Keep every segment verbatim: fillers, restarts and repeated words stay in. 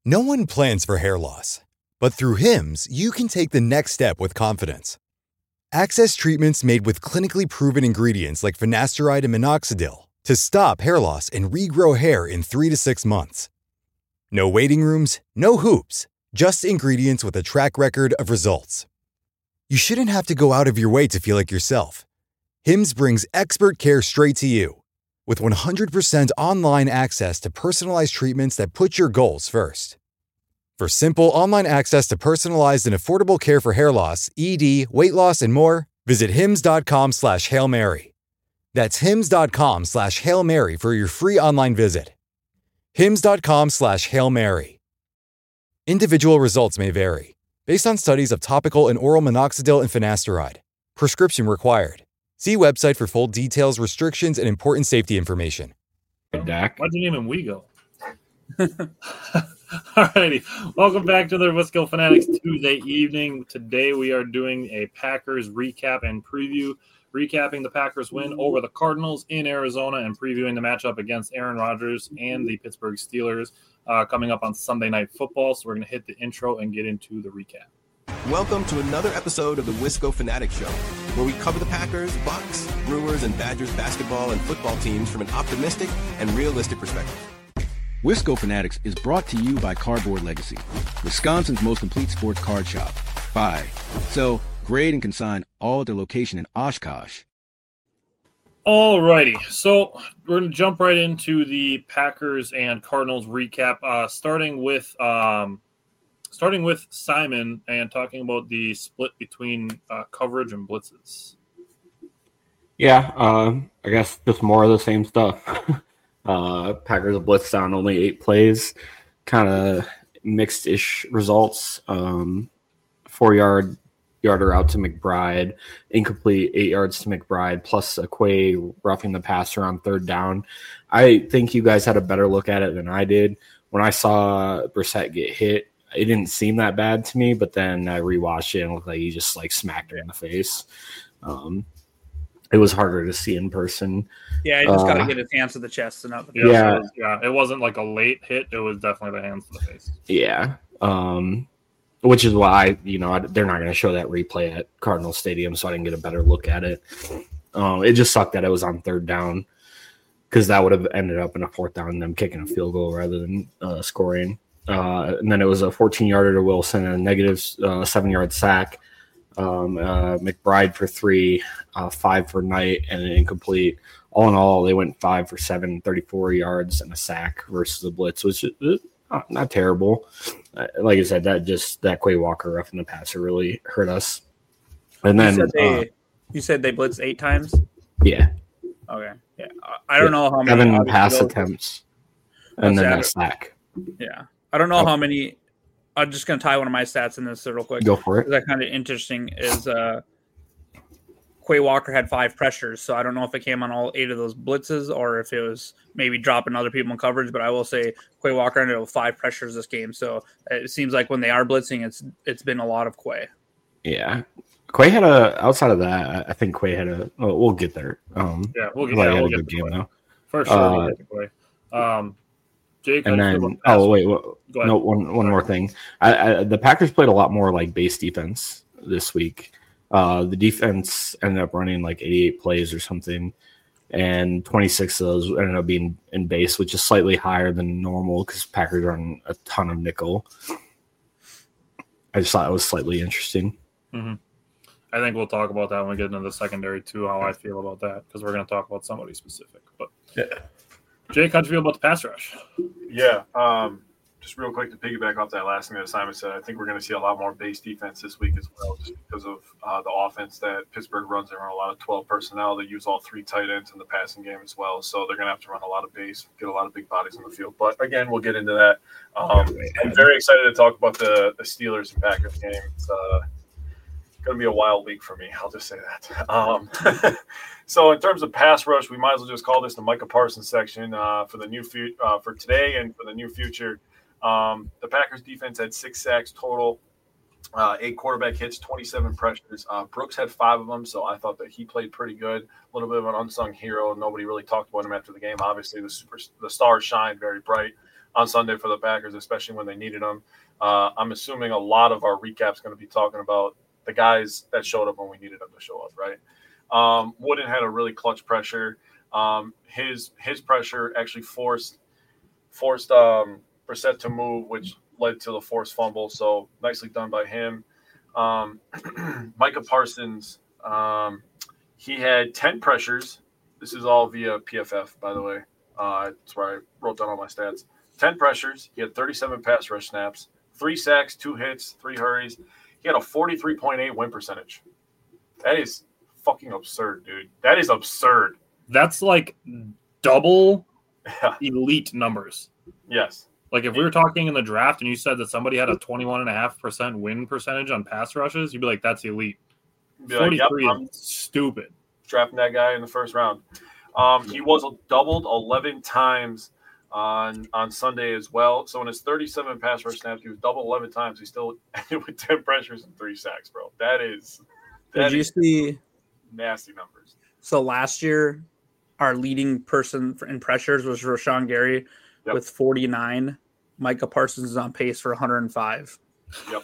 No one plans for hair loss, but through Hims, you can take the next step with confidence. Access treatments made with clinically proven ingredients like finasteride and minoxidil to stop hair loss and regrow hair in three to six months. No waiting rooms, no hoops, just ingredients with a track record of results. You shouldn't have to go out of your way to feel like yourself. Hims brings expert care straight to you. With one hundred percent online access to personalized treatments that put your goals first. For simple online access to personalized and affordable care for hair loss, E D, weight loss, and more, visit hims.com slash Hail Mary. That's hims.com slash Hail Mary for your free online visit. hims.com slash Hail Mary. Individual results may vary, based on studies of topical and oral minoxidil and finasteride. Prescription required. See website for full details, restrictions, and important safety information. Dak. Why'd you name him Wego? Alrighty, welcome back to the Wisco Fanatics Tuesday evening. Today we are doing a Packers recap and preview, recapping the Packers win over the Cardinals in Arizona and previewing the matchup against Aaron Rodgers and the Pittsburgh Steelers uh, coming up on Sunday Night Football. So we're going to hit the intro and get into the recap. Welcome to another episode of the Wisco Fanatics Show, where we cover the Packers, Bucks, Brewers, and Badgers basketball and football teams from an optimistic and realistic perspective. Wisco Fanatics is brought to you by Cardboard Legacy, Wisconsin's most complete sports card shop. Buy, sell, grade, and consign all at their location in Oshkosh. Alrighty, so we're going to jump right into the Packers and Cardinals recap, uh, starting with um, starting with Simon and talking about the split between uh, coverage and blitzes. Yeah, uh, I guess just more of the same stuff. Uh, Packers blitzed on only eight plays, kind of mixed-ish results. Um, four-yard yarder out to McBride, incomplete eight yards to McBride, plus Akwe roughing the passer on third down. I think you guys had a better look at it than I did. When I saw Brissett get hit, it didn't seem that bad to me, but then I rewatched it and it looked like he just like smacked her in the face. Um, It was harder to see in person. Yeah, he just uh, got to get his hands to the chest and not the Yeah, Yeah. it was, yeah, it wasn't like a late hit. It was definitely the hands to the face. Yeah, um, which is why, you know, they're not going to show that replay at Cardinal Stadium, so I didn't get a better look at it. Um, it just sucked that it was on third down because that would have ended up in a fourth down and them kicking a field goal rather than uh, scoring. Uh, and then it was a fourteen-yarder to Wilson and a negative uh, seven-yard sack. Um, uh, McBride for three, uh, five for Knight, and an incomplete. All in all, they went five for seven, thirty-four yards and a sack versus the blitz, which is not, not terrible. Uh, like I said, that just that Quay Walker roughing the passer really hurt us. And then you said they, uh, you said they blitzed eight times. yeah, Okay, yeah, I don't know how many seven obviously pass those- attempts, and then That's a it. sack. Yeah, I don't know Oh. how many. I'm just gonna tie one of my stats in this real quick. Go for it. That kind of interesting is uh, Quay Walker had five pressures, so I don't know if it came on all eight of those blitzes or if it was maybe dropping other people in coverage. But I will say Quay Walker ended up with five pressures this game, so it seems like when they are blitzing, it's it's been a lot of Quay. Yeah, Quay had a. Outside of that, I think Quay had a. Well, we'll get there. Um, Yeah, we'll get, Quay yeah, had we'll a get good to game Quay. though. For sure, Uh, we'll get to Quay. Um, Jake, And how'd you feel then, about the pass oh wait, rush? well, Go ahead. no, one one more thing. I, I, the Packers played a lot more like base defense this week. Uh, the defense ended up running like eighty-eight plays or something, and twenty-six of those ended up being in base, which is slightly higher than normal because Packers run a ton of nickel. I just thought it was slightly interesting. Mm-hmm. I think we'll talk about that when we get into the secondary too, how I feel about that, because we're going to talk about somebody specific. But Yeah. Jake, how'd you feel about the pass rush? Yeah, um, just real quick to piggyback off that last thing that Simon said, I think we're going to see a lot more base defense this week as well, just because of uh, the offense that Pittsburgh runs. They run a lot of twelve personnel. They use all three tight ends in the passing game as well, so they're going to have to run a lot of base, get a lot of big bodies on the field. But again, we'll get into that. Um, I'm very excited to talk about the, the Steelers and Packers game. It's uh, going to be a wild week for me. I'll just say that. Um, so in terms of pass rush, we might as well just call this the Micah Parsons section uh, for the new fu- uh, for today and for the near future. Um, the Packers defense had six sacks total, uh, eight quarterback hits, twenty-seven pressures. Uh, Brooks had five of them, so I thought that he played pretty good. A little bit of an unsung hero. Nobody really talked about him after the game. Obviously, the super the stars shined very bright. on Sunday for the Packers, especially when they needed them. Uh, I'm assuming a lot of our recap's going to be talking about the guys that showed up when we needed them to show up, right? Um, Wooden had a really clutch pressure. Um, his his pressure actually forced forced um, Brissett to move, which led to the forced fumble. So nicely done by him. Um, Micah Parsons, um, he had ten pressures. This is all via P F F, by the way. Uh, that's where I wrote down all my stats. ten pressures. He had thirty-seven pass rush snaps, three sacks, two hits, three hurries. He had a forty-three point eight win percentage. That is fucking absurd, dude. That is absurd. That's like double elite numbers. Yes. Like if we were talking in the draft and you said that somebody had a twenty-one point five percent win percentage on pass rushes, you'd be like, that's elite. Be like, forty-three yep, is stupid. Drafting that guy in the first round. Um, he was doubled eleven times on on Sunday as well. So in his thirty-seven pass rush snaps, he was doubled eleven times. He still ended with ten pressures and three sacks, bro. That is that Did you is see nasty numbers. So last year, our leading person in pressures was Rashawn Gary Yep. with forty-nine. Micah Parsons is on pace for one hundred five. Yep.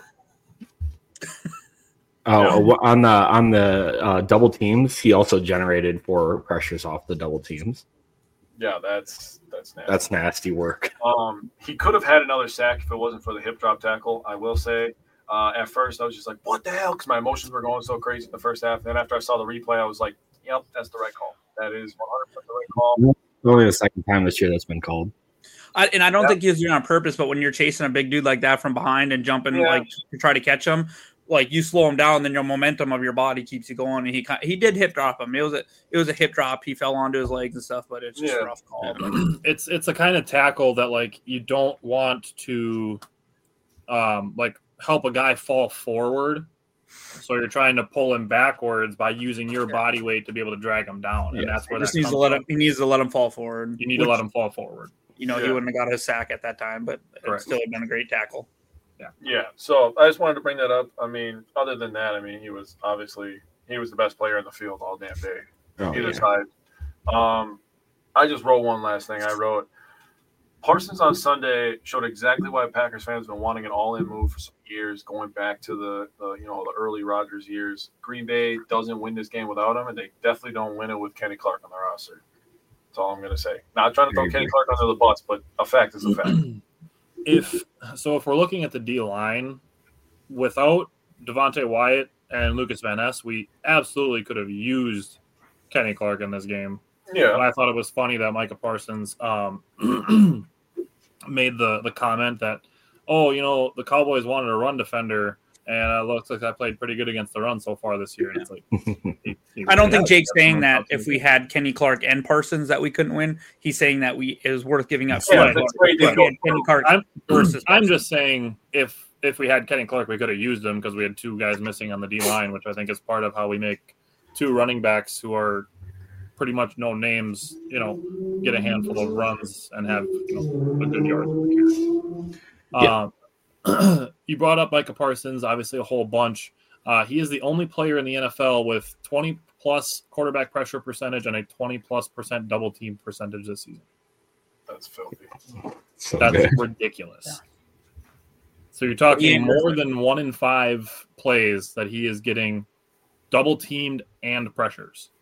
Oh, on the on the uh, double teams, he also generated four pressures off the double teams. Yeah, that's that's nasty. That's nasty work. Um, he could have had another sack if it wasn't for the hip drop tackle. I will say, uh, at first I was just like, "What the hell?" Because my emotions were going so crazy in the first half. And then after I saw the replay, I was like, "Yep, that's the right call. That is one hundred percent the right call." Only the second time this year that's been called. I, and I don't Yeah. think he was doing it on purpose, but when you're chasing a big dude like that from behind and jumping Yeah. like to try to catch him, like you slow him down, then your momentum of your body keeps you going. And he he did hip drop him. It was a it was a hip drop. He fell onto his legs and stuff, but it's just Yeah. a rough call. It's it's a kind of tackle that like you don't want to um like help a guy fall forward. So you're trying to pull him backwards by using your body weight to be able to drag him down, and Yeah. that's He where just that needs to comes let from. him. He needs to let him fall forward. You need to Which, let him fall forward. You know, he Yeah. wouldn't have got his sack at that time, but it Correct. still have been a great tackle. Yeah, so I just wanted to bring that up. I mean, other than that, I mean, he was obviously he was the best player in the field all damn day, Oh, either yeah. side. Um, I just wrote one last thing. I wrote Parsons on Sunday showed exactly why Packers fans have been wanting an all-in move for some years, going back to the, the you know the early Rodgers years. Green Bay doesn't win this game without him, and they definitely don't win it with Kenny Clark on the roster. That's all I'm going to say. Not trying to throw Kenny Clark under the bus, but a fact is a fact. If so, if we're looking at the D line, without Devontae Wyatt and Lucas Van Ness, we absolutely could have used Kenny Clark in this game. Yeah. And I thought it was funny that Micah Parsons um, made the the comment that, oh, you know, the Cowboys wanted a run defender, and it looks like I played pretty good against the run so far this year. And it's like, he, he I don't think has- Jake's that's saying no that if substance. we had Kenny Clark and Parsons that we couldn't win. He's saying that we it was worth giving up. Yeah, Kenny that's Clark. great. They But go- Kenny Clark I'm, versus I'm Parsons. just saying if if we had Kenny Clark, we could have used him because we had two guys missing on the D line, which I think is part of how we make two running backs who are pretty much no names, you know, get a handful of runs and have you know, a good yard. Um, you brought up Micah Parsons, obviously a whole bunch. Uh, he is the only player in the N F L with twenty plus quarterback pressure percentage and a twenty plus percent double team percentage this season. That's filthy. So That's good. ridiculous. Yeah. So you're talking Yeah. more than one in five plays that he is getting double teamed and pressures.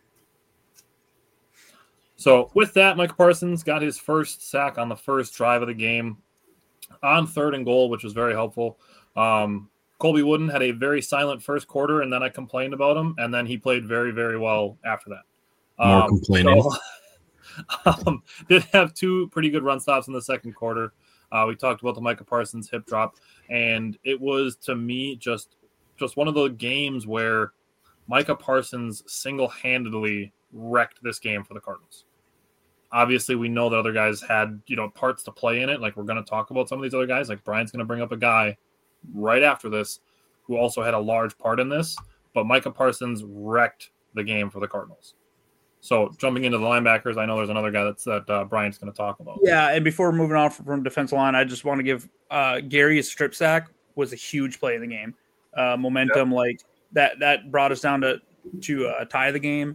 So with that, Micah Parsons got his first sack on the first drive of the game on third and goal, which was very helpful. Um, Colby Wooden had a very silent first quarter, and then I complained about him, and then he played very, very well after that. More Um, complaining. so- um, did have two pretty good run stops in the second quarter. Uh, we talked about the Micah Parsons hip drop, and it was to me just just one of the games where Micah Parsons single-handedly wrecked this game for the Cardinals. Obviously, we know that other guys had you know parts to play in it. Like we're going to talk about some of these other guys. Like Brian's going to bring up a guy right after this who also had a large part in this. But Micah Parsons wrecked the game for the Cardinals. So jumping into the linebackers, I know there's another guy that's that uh, Brian's going to talk about. Yeah, and before moving on from, from defensive line, I just want to give uh, Gary's strip sack was a huge play in the game. Uh, momentum, yep. like that, that brought us down to to uh, tie the game.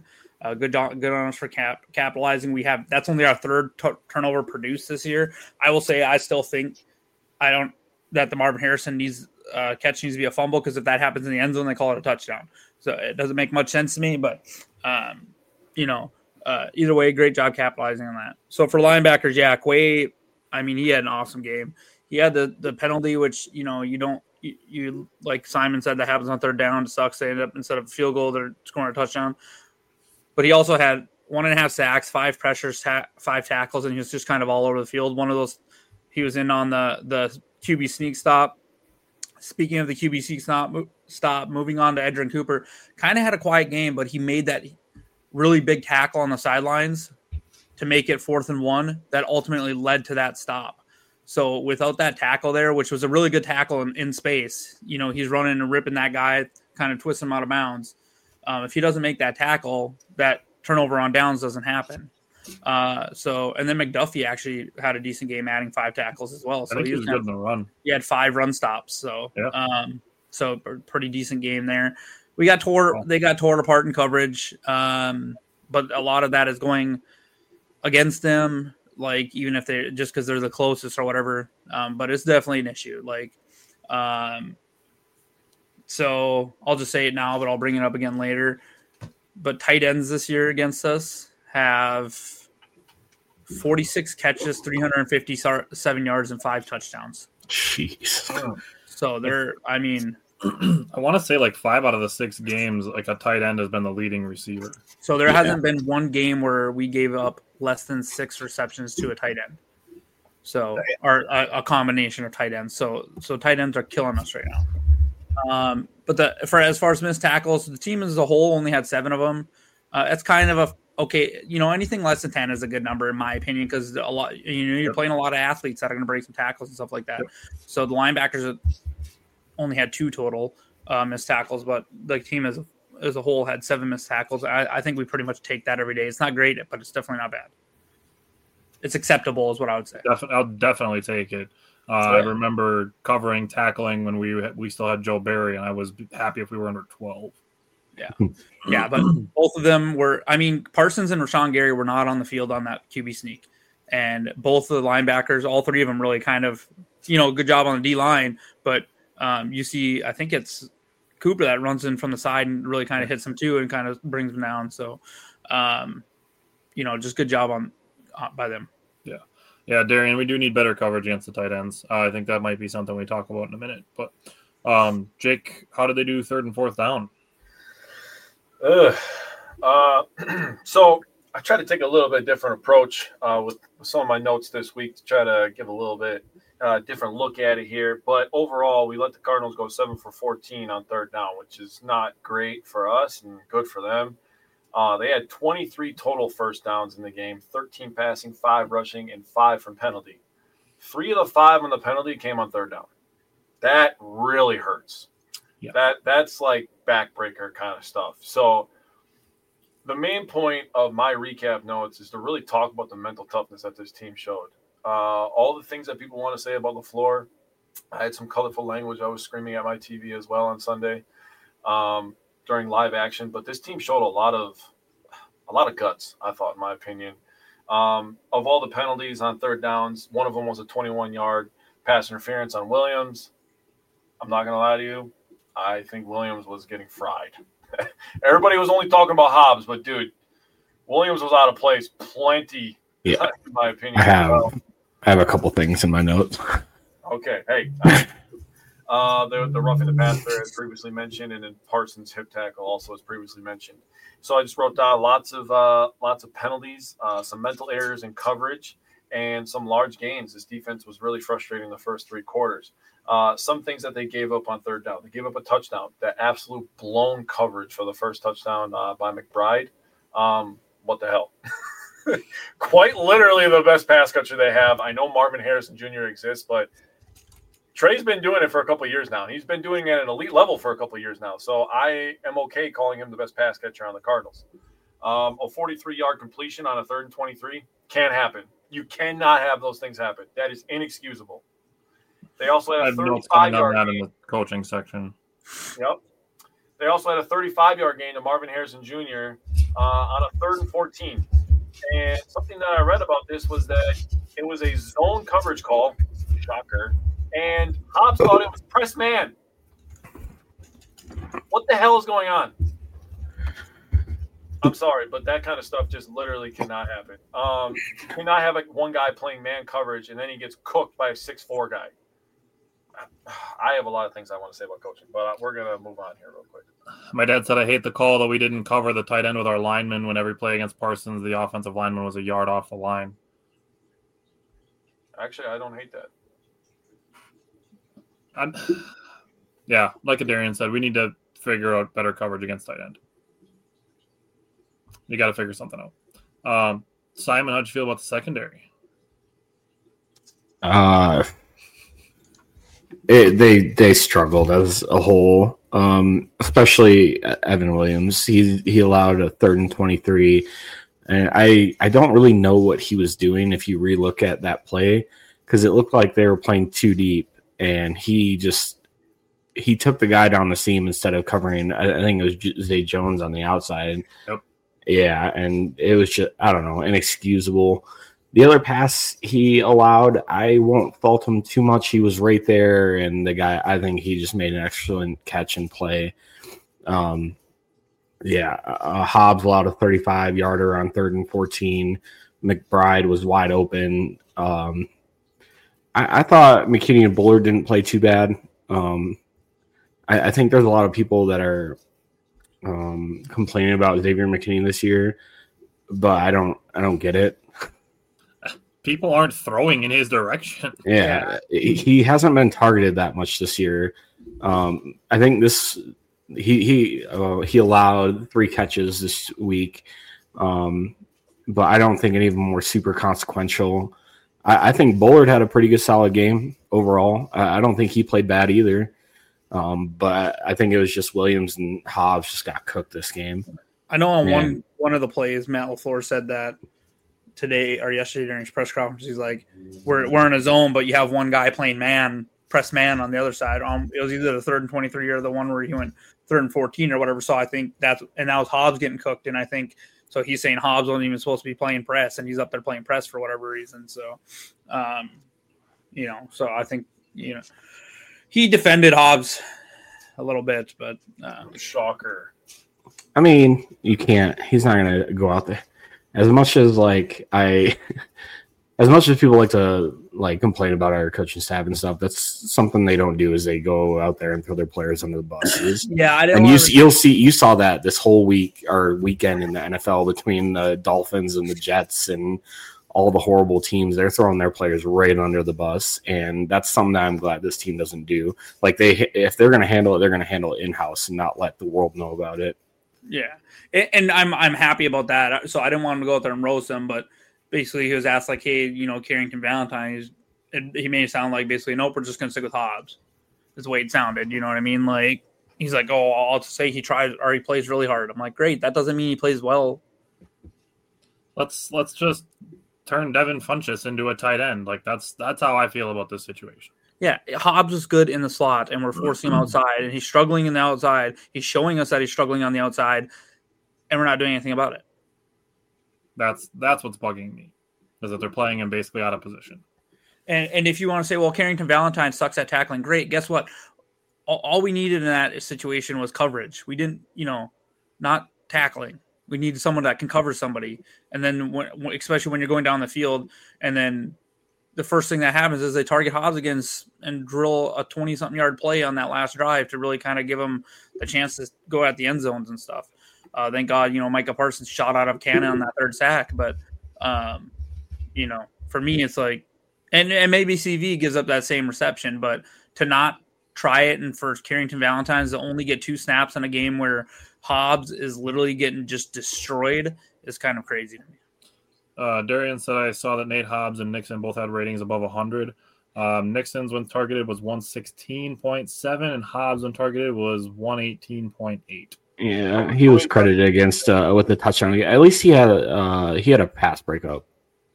Uh, good, good on us for cap, capitalizing. We have that's only our third t- turnover produced this year. I will say I still think I don't that the Marvin Harrison needs uh, catch needs to be a fumble, because if that happens in the end zone, they call it a touchdown. So it doesn't make much sense to me. But um, you know, uh, either way, great job capitalizing on that. So for linebackers, yeah, Quay. I mean, he had an awesome game. He had the the penalty, which you know you don't you, you like Simon said, that happens on third down. It sucks. They end up instead of a field goal, they're scoring a touchdown. But he also had one and a half sacks, five pressures, ta- five tackles, and he was just kind of all over the field. One of those, he was in on the the Q B sneak stop. Speaking of the Q B sneak stop, stop moving on to Edgerrin Cooper, kind of had a quiet game, but he made that really big tackle on the sidelines to make it fourth and one. That ultimately led to that stop. So without that tackle there, which was a really good tackle in, in space, you know, he's running and ripping that guy, kind of twisting him out of bounds. Um, if he doesn't make that tackle, that turnover on downs doesn't happen. Uh, so, and then McDuffie actually had a decent game, adding five tackles as well. So I think he he was was good in the run. He had five run stops. So, yeah. um, so pretty decent game there. We got tore, they got torn apart in coverage. Um, but a lot of that is going against them. Like, even if they just because they're the closest or whatever. Um, but it's definitely an issue. Like, um, so I'll just say it now, but I'll bring it up again later. But tight ends this year against us have forty-six catches, three hundred fifty-seven yards, and five touchdowns. Jeez. So they're, I mean, I want to say like five out of the six games, like a tight end has been the leading receiver. So there yeah. hasn't been one game where we gave up less than six receptions to a tight end. So, or a, a combination of tight ends. So, so tight ends are killing us right now. Um, but the for as far as missed tackles, the team as a whole only had seven of them. Uh, it's kind of a okay. You know, anything less than ten is a good number in my opinion, because a lot. You know, you're yep. playing a lot of athletes that are going to break some tackles and stuff like that. Yep. So the linebackers only had two total uh, missed tackles, but the team as a, as a whole had seven missed tackles. I, I think we pretty much take that every day. It's not great, but it's definitely not bad. It's acceptable, is what I would say. Def- I'll definitely take it. Uh, I remember covering tackling when we we still had Joe Barry, and I was happy if we were under twelve. Yeah, yeah, but both of them were. I mean, Parsons and Rashawn Gary were not on the field on that Q B sneak, and both of the linebackers, all three of them, really kind of, you know, good job on the D line. But um, you see, I think it's Cooper that runs in from the side and really kind of hits him too, and kind of brings him down. So, um, you know, just good job on uh, by them. Yeah. Yeah, Darian, we do need better coverage against the tight ends. Uh, I think that might be something we talk about in a minute. But, um, Jake, how did they do third and fourth down? Ugh. Uh, so I tried to take a little bit different approach uh, with, with some of my notes this week to try to give a little bit uh, different look at it here. But overall, we let the Cardinals go seven for fourteen on third down, which is not great for us and good for them. Uh, they had twenty-three total first downs in the game, thirteen passing, five rushing, and five from penalty. Three of the five on the penalty came on third down. That really hurts. Yeah. That That's like backbreaker kind of stuff. So the main point of my recap notes is to really talk about the mental toughness that this team showed. Uh, all the things that people want to say about LaFleur. I had some colorful language I was screaming at my T V as well on Sunday. Um, during live action, but this team showed a lot of a lot of guts, I thought, in my opinion. Um, of all the penalties on third downs, one of them was a twenty-one-yard pass interference on Williams. I'm not going to lie to you. I think Williams was getting fried. Everybody was only talking about Hobbs, but, dude, Williams was out of place plenty, yeah. in my opinion. I have, I have a couple things in my notes. Okay, hey. I, Uh, the, the roughing the passer, as previously mentioned, and then Parsons' hip tackle also as previously mentioned. So I just wrote down lots of uh, lots of penalties, uh, some mental errors in coverage, and some large gains. This defense was really frustrating the first three quarters. Uh, some things that they gave up on third down. They gave up a touchdown, that absolute blown coverage for the first touchdown uh, by McBride. Um, what the hell? Quite literally the best pass catcher they have. I know Marvin Harrison Junior exists, but Trey's been doing it for a couple of years now. He's been doing it at an elite level for a couple of years now. So I am okay calling him the best pass catcher on the Cardinals. Um, a forty-three-yard completion on a third and twenty-three can't happen. You cannot have those things happen. That is inexcusable. They also had a thirty-five-yard gain in the coaching section. Yep. They also had a thirty-five-yard gain to Marvin Harrison Junior uh, on a third and fourteen. And something that I read about this was that it was a zone coverage call. Shocker. And Hobbs thought it was press man. What the hell is going on? I'm sorry, but that kind of stuff just literally cannot happen. Um, you cannot have like one guy playing man coverage and then he gets cooked by a six foot four guy. I have a lot of things I want to say about coaching, but we're going to move on here real quick. My dad said I hate the call that we didn't cover the tight end with our lineman whenever we play against Parsons. The offensive lineman was a yard off the line. Actually, I don't hate that. I'm, yeah, like Adarian said, we need to figure out better coverage against tight end. You got to figure something out. Um, Simon, how'd you feel about the secondary? Uh, it, they they struggled as a whole, um, especially Evan Williams. He he allowed a third and twenty-three, and I I don't really know what he was doing if you relook at that play because it looked like they were playing too deep, and he just he took the guy down the seam instead of covering. I, I think it was Zay Jones on the outside. Yep. Yeah, and it was just, I don't know, inexcusable. The other pass he allowed, I won't fault him too much. He was right there, and the guy, I think he just made an excellent catch and play. Um, yeah, uh, Hobbs allowed a thirty-five-yarder on third and fourteen. McBride was wide open. Um, I, I thought McKinney and Bullard didn't play too bad. Um, I, I think there's a lot of people that are Um, complaining about Xavier McKinney this year, but I don't, I don't get it. People aren't throwing in his direction. Yeah, yeah. He hasn't been targeted that much this year. Um, I think this he he uh, he allowed three catches this week, um, but I don't think any of them were super consequential. I, I think Bullard had a pretty good, solid game overall. I, I don't think he played bad either. Um, but I think it was just Williams and Hobbs just got cooked this game. I know on Man. one one of the plays, Matt LaFleur said that today or yesterday during his press conference. He's like, "We're we're in a zone, but you have one guy playing man, press man on the other side." Um, it was either the third and twenty-three or the one where he went third and fourteen or whatever. So I think that's and that was Hobbs getting cooked, and I think so. He's saying Hobbs wasn't even supposed to be playing press, and he's up there playing press for whatever reason. So, um, you know, so I think you know. He defended Hobbs a little bit, but uh, shocker. I mean, you can't. He's not going to go out there as much as like I, as much as people like to like complain about our coaching staff and stuff. That's something they don't do is they go out there and throw their players under the buses. yeah, I didn't. And you to... you'll see you saw that this whole week or weekend in the N F L between the Dolphins and the Jets and all the horrible teams. They're throwing their players right under the bus, and that's something that I'm glad this team doesn't do. Like they, if they're going to handle it, they're going to handle it in house and not let the world know about it. Yeah, and I'm I'm happy about that. So I didn't want him to go out there and roast him, but basically he was asked like, "Hey, you know, Carrington Valentine," he's, he made it sound like basically, "Nope, we're just going to stick with Hobbs." Is the way it sounded. You know what I mean? Like he's like, "Oh, I'll just say he tried or he plays really hard." I'm like, "Great, that doesn't mean he plays well." Let's let's just turn Devin Funchess into a tight end. Like that's that's how I feel about this situation. Yeah, Hobbs is good in the slot, and we're forcing him outside, and he's struggling in the outside. He's showing us that he's struggling on the outside, and we're not doing anything about it. That's that's what's bugging me, is that they're playing him basically out of position. And and if you want to say, well, Carrington Valentine sucks at tackling, great. Guess what? All, all we needed in that situation was coverage. We didn't, you know, not tackling. We needed someone that can cover somebody. And then, when, especially when you're going down the field, and then the first thing that happens is they target Hobbs against and drill a twenty-something yard play on that last drive to really kind of give them the chance to go at the end zones and stuff. Uh, thank God, you know, Micah Parsons shot out of cannon on that third sack. But, um, you know, for me, it's like, and, and maybe C V gives up that same reception, but to not try it and for Carrington Valentine to only get two snaps in a game where Hobbs is literally getting just destroyed is kind of crazy to me. Uh, Darian said, I saw that Nate Hobbs and Nixon both had ratings above one hundred. Um, Nixon's when targeted was one sixteen point seven, and Hobbs when targeted was one eighteen point eight. Yeah, he was credited against uh, with the touchdown. At least he had uh, he had a pass breakup.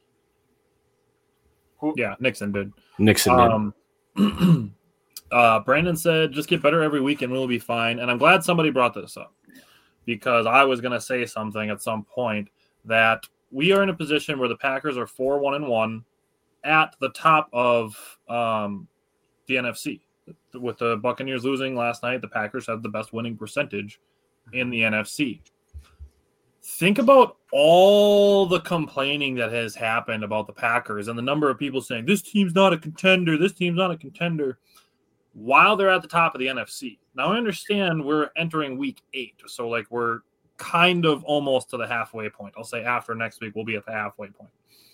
Yeah, Nixon did. Nixon did. Um, uh, Brandon said, just get better every week and we'll be fine. And I'm glad somebody brought this up. because I was going to say something at some point that we are in a position where the Packers are four one and one at the top of um, the N F C. With the Buccaneers losing last night, the Packers have the best winning percentage in the N F C. Think about all the complaining that has happened about the Packers and the number of people saying, this team's not a contender, this team's not a contender, while they're at the top of the N F C. Now, I understand we're entering week eight, so like we're kind of almost to the halfway point. I'll say after next week, we'll be at the halfway point.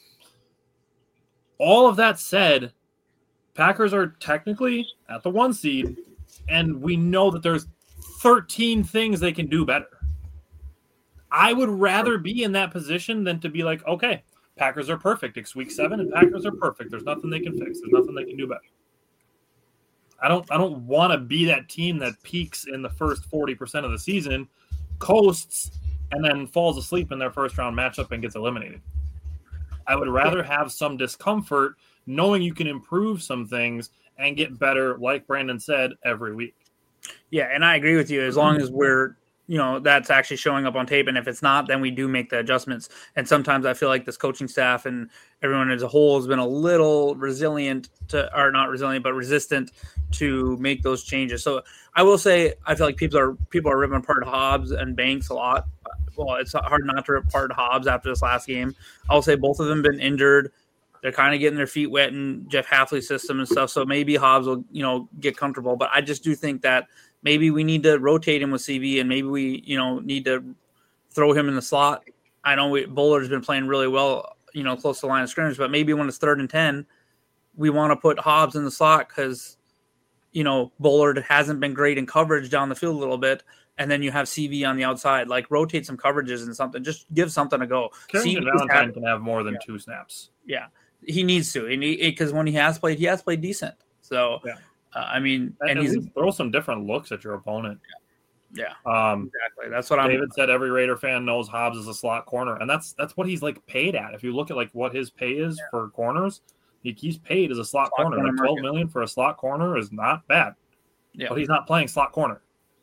All of that said, Packers are technically at the one seed, and we know that there's thirteen things they can do better. I would rather be in that position than to be like, okay, Packers are perfect. It's week seven, and Packers are perfect. There's nothing they can fix. There's nothing they can do better. I don't I don't want to be that team that peaks in the first forty percent of the season, coasts, and then falls asleep in their first-round matchup and gets eliminated. I would rather have some discomfort knowing you can improve some things and get better, like Brandon said, every week. Yeah, and I agree with you. As long as we're, you know, that's actually showing up on tape. And if it's not, then we do make the adjustments. And sometimes I feel like this coaching staff and everyone as a whole has been a little resilient to, or not resilient, but resistant to make those changes. So I will say, I feel like people are, people are ripping apart Hobbs and Banks a lot. Well, it's hard not to rip apart Hobbs after this last game. I'll say both of them been injured. They're kind of getting their feet wet in Jeff Hafley's system and stuff. So maybe Hobbs will, you know, get comfortable. But I just do think that maybe we need to rotate him with C V, and maybe we, you know, need to throw him in the slot. I know we, Buller's been playing really well, you know, close to the line of scrimmage, but maybe when it's third and ten, we want to put Hobbs in the slot because, you know, Bullard hasn't been great in coverage down the field a little bit, and then you have C V on the outside. Like, rotate some coverages and something. Just give something a go. Carrington Valentine can have more than yeah. two snaps. Yeah, he needs to, because when he has played, he has played decent. So, yeah. uh, I mean, and, and and he's throw some different looks at your opponent. Yeah, yeah. Um, exactly. That's what I'm. David said every Raider fan knows Hobbs is a slot corner, and that's that's what he's like paid at. If you look at like what his pay is yeah. for corners, he, he's paid as a slot, slot corner. Like twelve million for a slot corner is not bad. Yeah, but he's not playing slot corner.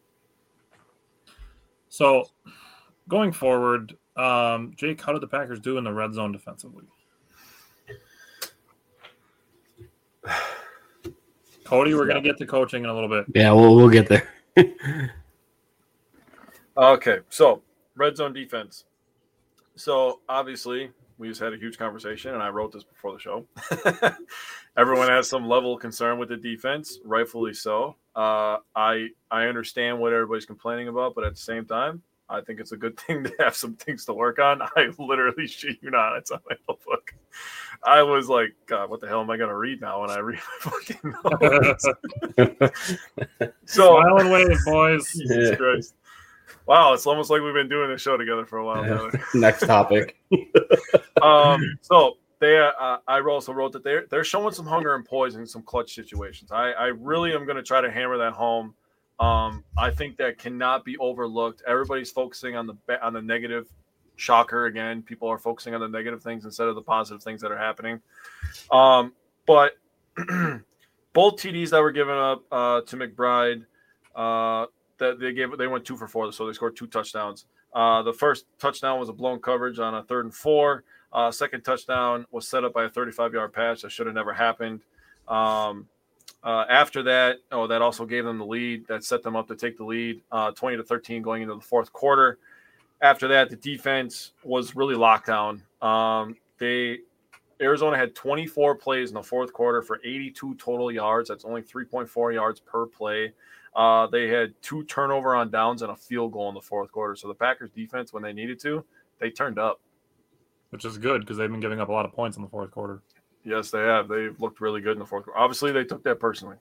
So, going forward, um, Jake, how did the Packers do in the red zone defensively? Cody, we're yeah. going to get to coaching in a little bit. Yeah, we'll we'll get there. Okay, so red zone defense. So obviously, we just had a huge conversation, and I wrote this before the show. Everyone has some level of concern with the defense, rightfully so. Uh, I I understand what everybody's complaining about, but at the same time, I think it's a good thing to have some things to work on. I literally, shit you not, it's on my notebook. I was like, God, what the hell am I going to read now when I read my fucking notes? So, smile and wave, boys. Jesus yeah. Christ. Wow, it's almost like we've been doing this show together for a while. Yeah. Next topic. um, so they, uh, I also wrote that they're they're showing some hunger and poise in some clutch situations. I, I really am going to try to hammer that home. Um, I think that cannot be overlooked. Everybody's focusing on the on the negative. Shocker again. People are focusing on the negative things instead of the positive things that are happening. Um, but both T Ds that were given up uh, to McBride. Uh, That they gave they went two for four, so they scored two touchdowns. Uh, the first touchdown was a blown coverage on a third and four. Uh, second touchdown was set up by a thirty-five-yard pass that should have never happened. Um, uh, after that, oh, that also gave them the lead. That set them up to take the lead, uh, twenty to thirteen going into the fourth quarter. After that, the defense was really locked down. Um, they Arizona had twenty-four plays in the fourth quarter for eighty-two total yards. That's only three point four yards per play. Uh, they had two turnover on downs and a field goal in the fourth quarter. So the Packers defense, when they needed to, they turned up. Which is good because they've been giving up a lot of points in the fourth quarter. Yes, they have. They've looked really good in the fourth quarter. Obviously, they took that personally.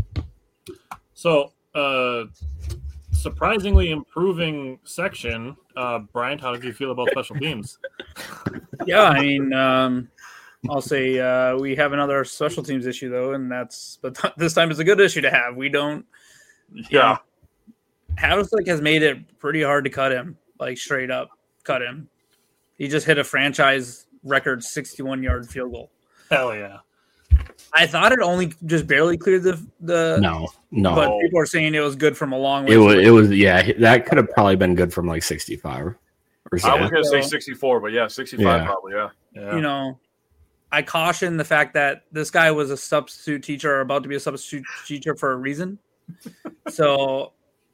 So, uh, surprisingly improving section. Uh, Bryant, how did you feel about special teams? Yeah, I mean, um, I'll say uh, we have another special teams issue, though, and that's but th- this time it's a good issue to have. We don't Yeah. Havlicek has made it pretty hard to cut him, like straight up cut him. He just hit a franchise record sixty-one yard field goal. Hell yeah. I thought it only just barely cleared the the. No, no. But people are saying it was good from a long way. It was. It was. Yeah, that could have probably been good from like sixty-five or so. I was gonna say sixty-four, but yeah, sixty-five Yeah. probably. Yeah. Yeah. You know, I caution the fact that this guy was a substitute teacher or about to be a substitute teacher for a reason. So,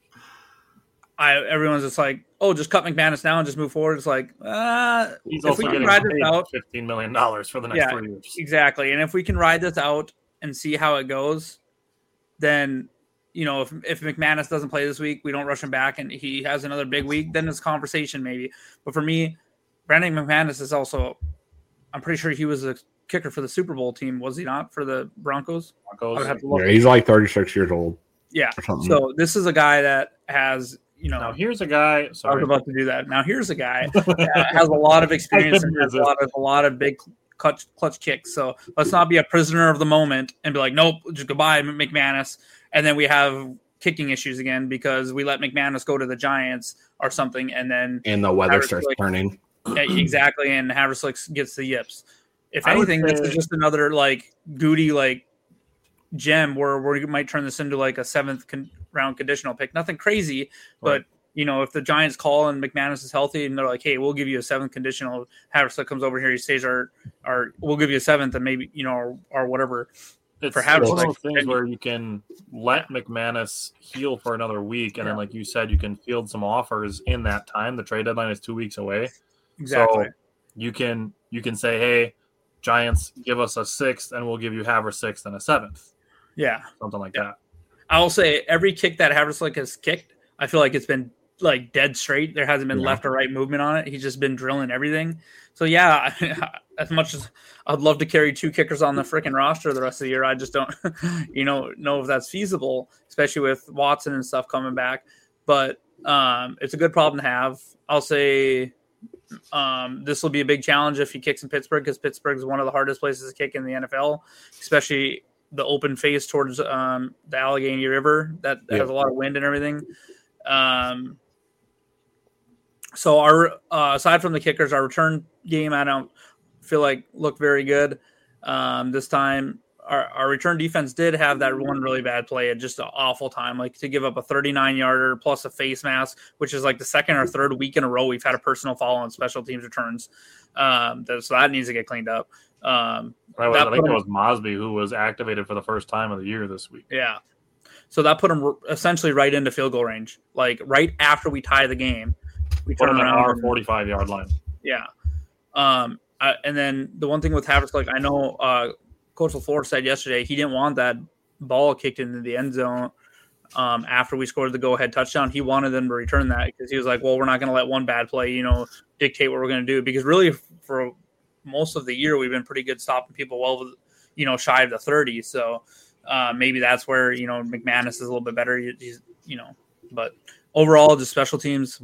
I everyone's just like, oh, just cut McManus now and just move forward. It's like, uh, He's if also we can getting ride this paid out, fifteen million dollars for the next Yeah. three years. exactly. And if we can ride this out and see how it goes, then, you know, if if McManus doesn't play this week, we don't rush him back and he has another big week, then it's conversation maybe. But for me, Brandon McManus is also, I'm pretty sure he was a kicker for the Super Bowl team, was he not, for the Broncos? I Broncos. would have to look. Yeah, he's like thirty-six years old. Yeah. or something. So this is a guy that has, you know, Now here's a guy. I was Sorry. about to do that. Now here's a guy that has a lot of experience and has a lot of a lot of big clutch clutch kicks. So let's not be a prisoner of the moment and be like, nope, just goodbye, McManus. And then we have kicking issues again because we let McManus go to the Giants or something, and then and the weather Havertz, starts like- turning. yeah, exactly, and Havertz gets the yips. If I would anything, this say- is just another like Goody like gem where where you might turn this into like a seventh con- round conditional pick. Nothing crazy, but you know, if the Giants call and McManus is healthy and they're like, hey, we'll give you a seventh conditional, Havertz comes over here, he stays our, our we'll give you a seventh and maybe, you know, or, or whatever. It's for it's Havertz, one of like- those things where you can let McManus heal for another week, and then, like you said, you can field some offers in that time. The trade deadline is two weeks away, Exactly. so you can you can say, "Hey, Giants, give us a sixth, and we'll give you Havertz sixth and a seventh, Yeah. something like that." I will say every kick that Havertz has kicked, I feel like it's been like dead straight. There hasn't been Yeah. left or right movement on it. He's just been drilling everything. So yeah, as much as I'd love to carry two kickers on the freaking roster the rest of the year, I just don't, you know, know if that's feasible, especially with Watson and stuff coming back. But um, it's a good problem to have. I'll say um, this will be a big challenge if he kicks in Pittsburgh, because Pittsburgh is one of the hardest places to kick in the N F L, especially the open face towards um, the Allegheny River that Yeah. has a lot of wind and everything. Um, so our uh, aside from the kickers, our return game, I don't feel like looked very good um, this time. Our, our return defense did have that one really bad play at just an awful time, like to give up a thirty-nine yarder plus a face mask, which is like the second or third week in a row we've had a personal foul on special teams returns. Um, that, so that needs to get cleaned up. Um, I, was, That I think put it him- was Mosby who was activated for the first time of the year this week. Yeah. So that put him essentially right into field goal range, like right after we tie the game. We Put turn him at around. our and- forty-five yard line. Yeah. Um, I, and then the one thing with Havertz, like I know uh, Coach LaFleur said yesterday, he didn't want that ball kicked into the end zone um, after we scored the go-ahead touchdown. He wanted them to return that because he was like, well, we're not going to let one bad play, you know, dictate what we're going to do. Because really for most of the year, we've been pretty good stopping people well, you know, shy of the thirty. So uh, maybe that's where, you know, McManus is a little bit better. He's, you know, but overall, just special teams,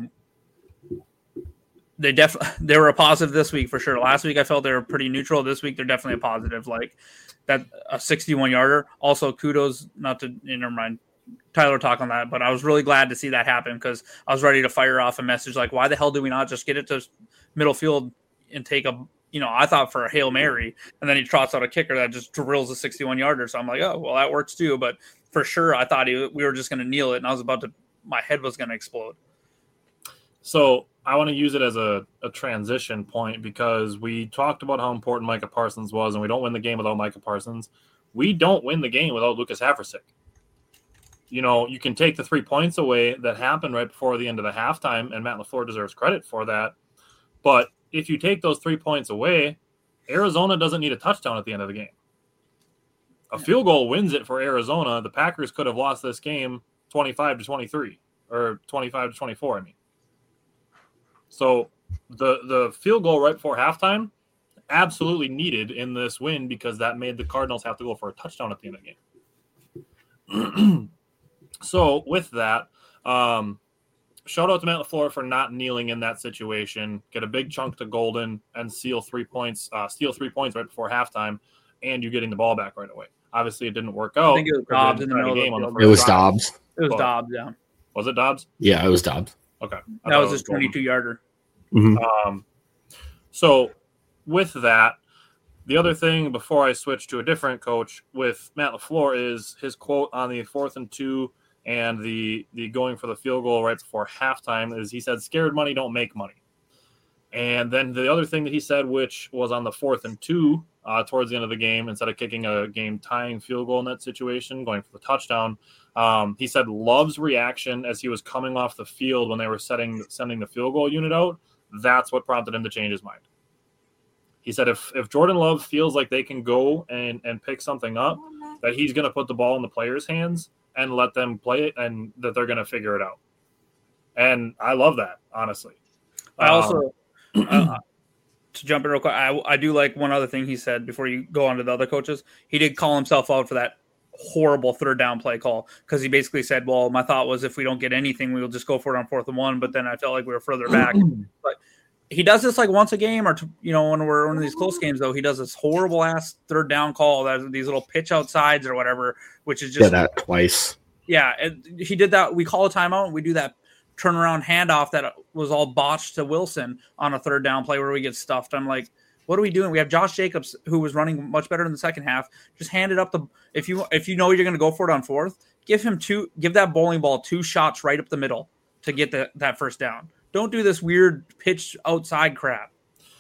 they definitely they were a positive this week for sure. Last week I felt they were pretty neutral. This week they're definitely a positive. Like that a sixty-one yarder. Also kudos, not to never mind Tyler talk on that, but I was really glad to see that happen because I was ready to fire off a message like, why the hell do we not just get it to middle field and take a, you know, I thought for a Hail Mary, and then he trots out a kicker that just drills a sixty-one yarder. So I'm like, oh well, that works too. But for sure, I thought he, we were just going to kneel it, and I was about to, my head was going to explode. So I want to use it as a, a transition point because we talked about how important Micah Parsons was, and we don't win the game without Micah Parsons. We don't win the game without Lucas Haversick. You know, you can take the three points away that happened right before the end of the halftime, and Matt LaFleur deserves credit for that. But if you take those three points away, Arizona doesn't need a touchdown at the end of the game. A field goal wins it for Arizona. The Packers could have lost this game twenty-five to twenty-three or twenty-five to twenty-four, I mean. So the the field goal right before halftime, absolutely needed in this win because that made the Cardinals have to go for a touchdown at the end of the game. So with that, um, shout out to Matt LaFleur for not kneeling in that situation. Get a big chunk to Golden and seal three points, uh, steal three points right before halftime, and you getting the ball back right away. Obviously, it didn't work out. I think it was because they Dobbs in the didn't middle tie of the on the field. first It was drive. Dobbs. It was Well, Dobbs, yeah. Was it Dobbs? Yeah, it was Dobbs. Okay. I That thought was it his Golden. twenty-two yarder. Mhm. Um, so with that, the other thing before I switch to a different coach with Matt LaFleur is his quote on the fourth and two and the the going for the field goal right before halftime is he said, "Scared money don't make money." And then the other thing that he said, which was on the fourth and two uh, towards the end of the game, instead of kicking a game-tying field goal in that situation, going for the touchdown, um, he said Love's reaction as he was coming off the field when they were setting sending the field goal unit out, that's what prompted him to change his mind. He said if, if Jordan Love feels like they can go and, and pick something up, that he's going to put the ball in the players' hands and let them play it and that they're going to figure it out. And I love that, honestly. I also... Um, Uh, to jump in real quick, I, I do like one other thing he said before you go on to the other coaches. He did call himself out for that horrible third down play call because he basically said, well, my thought was if we don't get anything, we'll just go for it on fourth and one, but then I felt like we were further back. But he does this like once a game or, two, you know, when we're one of these close games, though, he does this horrible-ass third down call, that these little pitch outsides or whatever, which is just – yeah, that twice. Yeah, it, he did that. We call a timeout, and we do that turnaround handoff that was all botched to Wilson on a third down play where we get stuffed. I'm like, what are we doing? We have Josh Jacobs, who was running much better in the second half. Just hand it up the if you if you know you're going to go for it on fourth, give him two, give that bowling ball two shots right up the middle to get the, that first down. Don't do this weird pitch outside crap.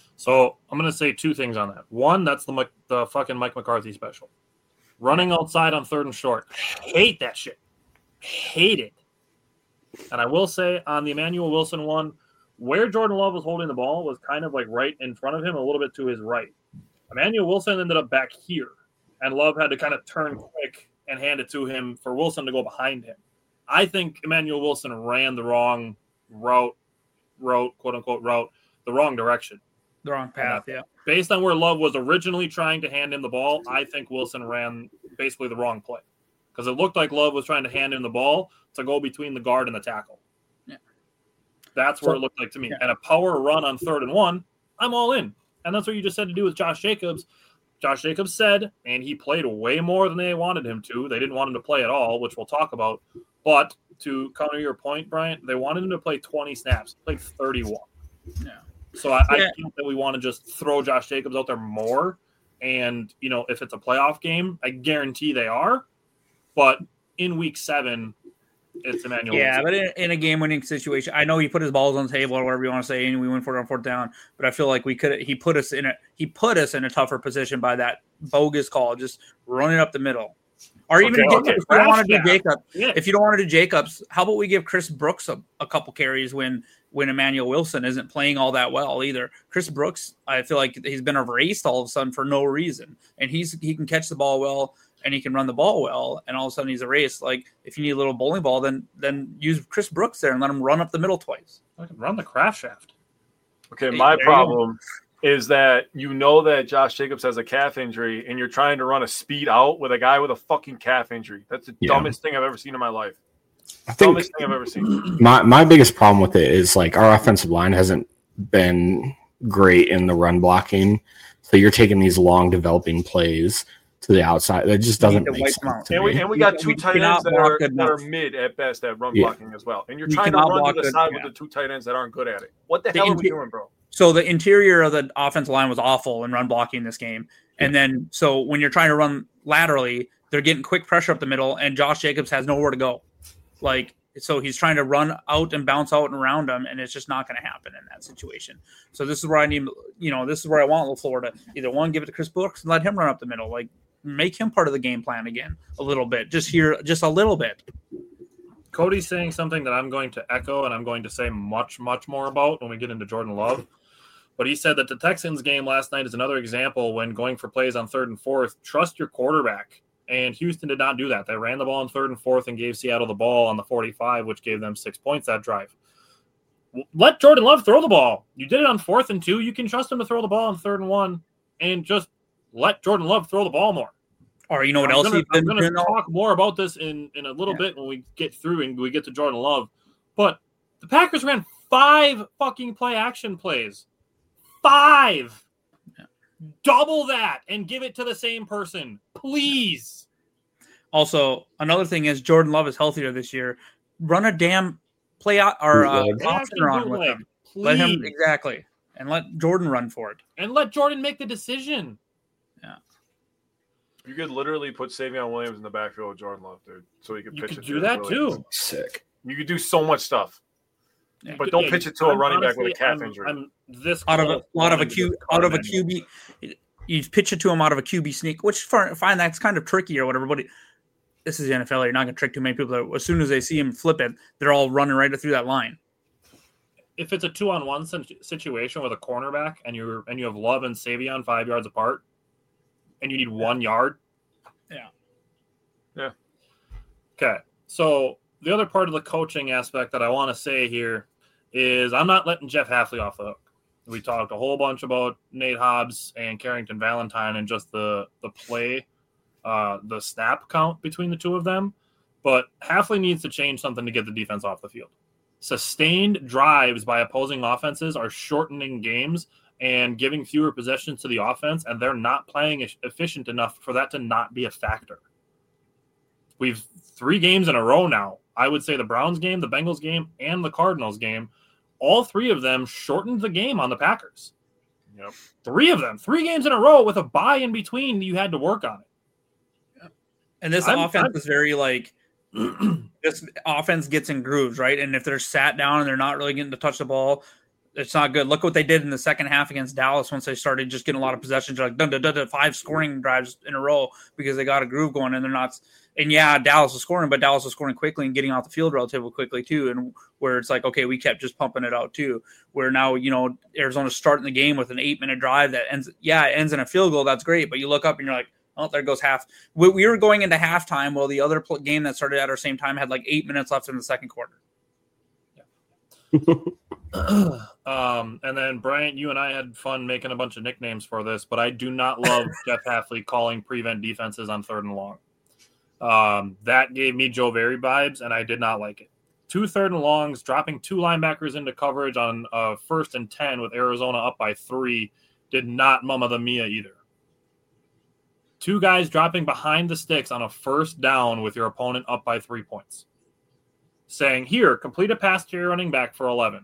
So I'm going to say two things on that. One, that's the the fucking Mike McCarthy special. Running outside on third and short. Hate that shit. Hate it. And I will say on the Emmanuel Wilson one, where Jordan Love was holding the ball was kind of like right in front of him, a little bit to his right. Emmanuel Wilson ended up back here, and Love had to kind of turn quick and hand it to him for Wilson to go behind him. I think Emmanuel Wilson ran the wrong route, route, quote unquote route, the wrong direction. The wrong path, yeah. Based on where Love was originally trying to hand him the ball, I think Wilson ran basically the wrong play. Because it looked like Love was trying to hand him the ball to go between the guard and the tackle. Yeah. That's where so, it looked like to me. Yeah. And a power run on third and one, I'm all in. And that's what you just said to do with Josh Jacobs. Josh Jacobs said, and he played way more than they wanted him to. They didn't want him to play at all, which we'll talk about. But to counter your point, Bryant, they wanted him to play twenty snaps. He played thirty-one. Yeah. So I, yeah. I think that we want to just throw Josh Jacobs out there more. And, you know, if it's a playoff game, I guarantee they are. But in week seven, it's Emmanuel. Yeah, but in, in a game-winning situation, I know he put his balls on the table or whatever you want to say, and we went for it on fourth down. But I feel like we could. He put us in a he put us in a tougher position by that bogus call, just running up the middle. Or even okay, again, okay. if you don't want to do Jacobs, yeah. if you don't want to do Jacobs, how about we give Chris Brooks a, a couple carries when when Emmanuel Wilson isn't playing all that well either. Chris Brooks, I feel like he's been erased all of a sudden for no reason, and he's he can catch the ball well. And he can run the ball well, and all of a sudden he's erased. Like, if you need a little bowling ball, then then use Chris Brooks there and let him run up the middle twice. Run the craft shaft. Okay, my there problem is that you know that Josh Jacobs has a calf injury, and you're trying to run a speed out with a guy with a fucking calf injury. That's the yeah. dumbest thing I've ever seen in my life. I think dumbest thing I've ever seen. My my biggest problem with it is, like, our offensive line hasn't been great in the run blocking, so you're taking these long developing plays to the outside. That just doesn't make sense. And we, and we got two tight ends that are, that are mid at best at run yeah. blocking as well. And you're trying to run to the side yeah. with the two tight ends that aren't good at it. What the, the hell inter- are we doing, bro? So the interior of the offensive line was awful in run blocking this game. And yeah. then, so when you're trying to run laterally, they're getting quick pressure up the middle, and Josh Jacobs has nowhere to go. Like, so he's trying to run out and bounce out and around him, and it's just not going to happen in that situation. So this is where I need, you know, this is where I want LaFleur to either one, give it to Chris Brooks and let him run up the middle. Like, make him part of the game plan again a little bit. Just here, just a little bit. Cody's saying something that I'm going to echo, and I'm going to say much, much more about when we get into Jordan Love. But he said that the Texans game last night is another example when going for plays on third and fourth, trust your quarterback. And Houston did not do that. They ran the ball on third and fourth and gave Seattle the ball on the forty-five, which gave them six points that drive. Let Jordan Love throw the ball. You did it on fourth and two. You can trust him to throw the ball on third and one, and just let Jordan Love throw the ball more. Or you know what I'm else? Gonna, I'm going to talk more about this in, in a little yeah. bit when we get through and we get to Jordan Love. But the Packers ran five fucking play action plays. Five. Yeah. Double that and give it to the same person, please. Also, another thing is Jordan Love is healthier this year. Run a damn play out or uh, option run with him. Please. Let him exactly, and let Jordan run for it, and let Jordan make the decision. You could literally put Savion Williams in the backfield with Jordan Love, dude, so he could You pitch could it. do to that Williams. too. Sick. You could do so much stuff, Yeah. but don't Yeah, pitch it to I'm a running back with a honestly- calf I'm, injury. I'm this out of a close to lot of a wanting to Q get out of a Carter Q B. You pitch it to him out of a Q B sneak, which fine, fine that's kind of tricky or whatever. But it, this is the N F L. You're not going to trick too many people. That, as soon as they see him flip it, they're all running right through that line. If it's a two-on-one situation with a cornerback and you're and you have Love and Savion five yards apart, and you need one yard. Yeah. Yeah. Okay. So the other part of the coaching aspect that I want to say here is I'm not letting Jeff Hafley off the hook. We talked a whole bunch about Nate Hobbs and Carrington Valentine and just the the play, uh, the snap count between the two of them. But Hafley needs to change something to get the defense off the field. Sustained drives by opposing offenses are shortening games and giving fewer possessions to the offense, and they're not playing efficient enough for that to not be a factor. We've three games in a row now. I would say the Browns game, the Bengals game, and the Cardinals game, all three of them shortened the game on the Packers. Yep. Three of them, three games in a row with a bye in between. You had to work on it. And this I'm- offense I'm- is very like this offense gets in grooves, right? And if they're sat down and they're not really getting to touch the ball, it's not good. Look what they did in the second half against Dallas once they started just getting a lot of possessions, like dun, dun, dun, dun, five scoring drives in a row because they got a groove going and they're not. And yeah, Dallas was scoring, but Dallas was scoring quickly and getting off the field relatively quickly too. And where it's like, okay, we kept just pumping it out too. Where now, you know, Arizona's starting the game with an eight minute drive that ends, yeah, it ends in a field goal. That's great. But you look up and you're like, oh, there goes half. We, we were going into halftime while the other pl- game that started at our same time had like eight minutes left in the second quarter. um, and then, Bryant, you and I had fun making a bunch of nicknames for this, but I do not love Jeff Hafley calling prevent defenses on third and long. Um, that gave me Joe Barry vibes, and I did not like it. Two third and longs, dropping two linebackers into coverage on uh, first and ten with Arizona up by three, did not mama the Mia either. Two guys dropping behind the sticks on a first down with your opponent up by three points. Saying, here, complete a pass to your running back for eleven.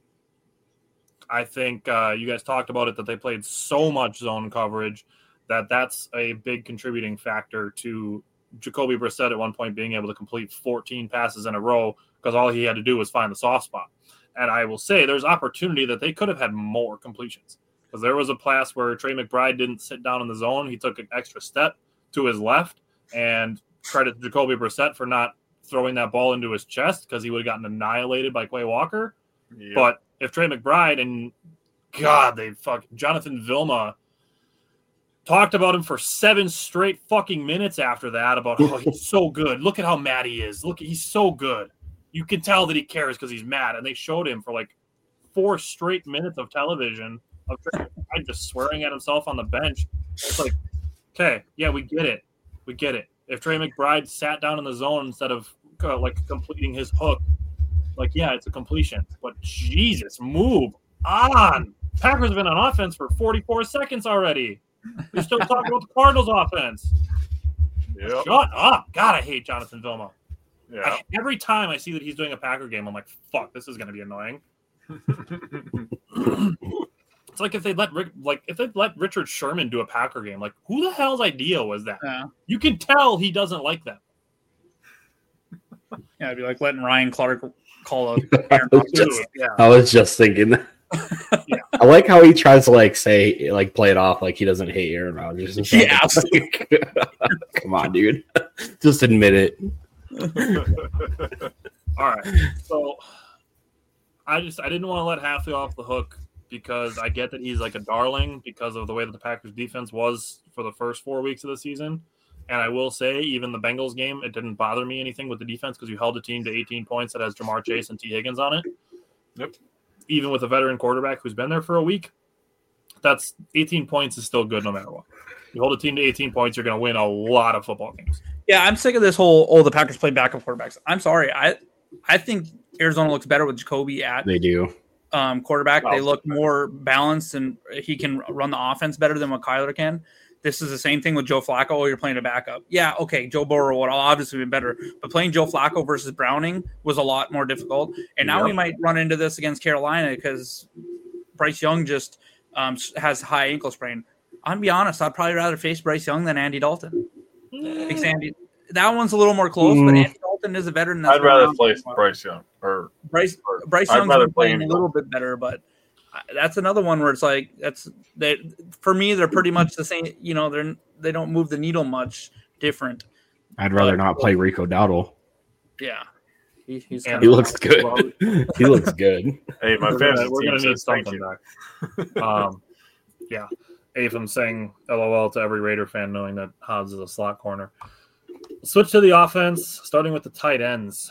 I think uh, you guys talked about it, that they played so much zone coverage that that's a big contributing factor to Jacoby Brissett at one point being able to complete fourteen passes in a row because all he had to do was find the soft spot. And I will say there's opportunity that they could have had more completions. Because there was a pass where Trey McBride didn't sit down in the zone. He took an extra step to his left, and credit to Jacoby Brissett for not throwing that ball into his chest because he would have gotten annihilated by Quay Walker. Yep. But if Trey McBride and, God, they fuck Jonathan Vilma talked about him for seven straight fucking minutes after that about, oh, he's so good. Look at how mad he is. Look, he's so good. You can tell that he cares because he's mad. And they showed him for like four straight minutes of television of Trey McBride just swearing at himself on the bench. It's like, okay, yeah, we get it. We get it. If Trey McBride sat down in the zone instead of uh, like completing his hook, like, yeah, it's a completion. But Jesus, move on. Packers have been on offense for forty-four seconds already. You're still talking about the Cardinals offense. Yep. Shut up. God, I hate Jonathan Vilma. Yeah. I, every time I see that he's doing a Packer game, I'm like, fuck, this is going to be annoying. It's like if they let Rick, like if they let Richard Sherman do a Packer game, like who the hell's idea was that? Yeah. You can tell he doesn't like them. Yeah, it'd be like letting Ryan Clark call a I was just, Yeah. I was just thinking that. Yeah. I like how he tries to like say, like play it off like he doesn't hate Aaron Rodgers. And stuff. Yeah. Like, come on, dude. Just admit it. All right. So I just I didn't want to let Hafley off the hook because I get that he's like a darling because of the way that the Packers defense was for the first four weeks of the season. And I will say, even the Bengals game, it didn't bother me anything with the defense because you held the team to eighteen points that has Jamar Chase and T. Higgins on it. Yep. Even with a veteran quarterback who's been there for a week, that's eighteen points is still good no matter what. You hold a team to eighteen points, you're going to win a lot of football games. Yeah, I'm sick of this whole, oh, the Packers play backup quarterbacks. I'm sorry. I I think Arizona looks better with Jacoby at They do. um, quarterback. Wow. They look more balanced, and he can run the offense better than what Kyler can. This is the same thing with Joe Flacco. Oh, you're playing a backup. Yeah, okay, Joe Burrow would obviously been better, but playing Joe Flacco versus Browning was a lot more difficult. And now Yep. we might run into this against Carolina because Bryce Young just um, has high ankle sprain. I'll be honest, I'd probably rather face Bryce Young than Andy Dalton. Because Andy, that one's a little more close, mm. but Andy Dalton is a veteran. I'd rather play Bryce Young. Or Bryce or, Bryce Young's been playing a little bit better, but that's another one where it's like that's they for me they're pretty much the same. You know, they're they don't move the needle much different. I'd rather but, not play Rico Dowdle. Yeah, he, he's he looks good. He looks good. Hey, my we're fantasy gonna, we're team gonna need says something back. Um, yeah, Atham saying L O L to every Raider fan, knowing that Hobbs is a slot corner. Switch to the offense, starting with the tight ends.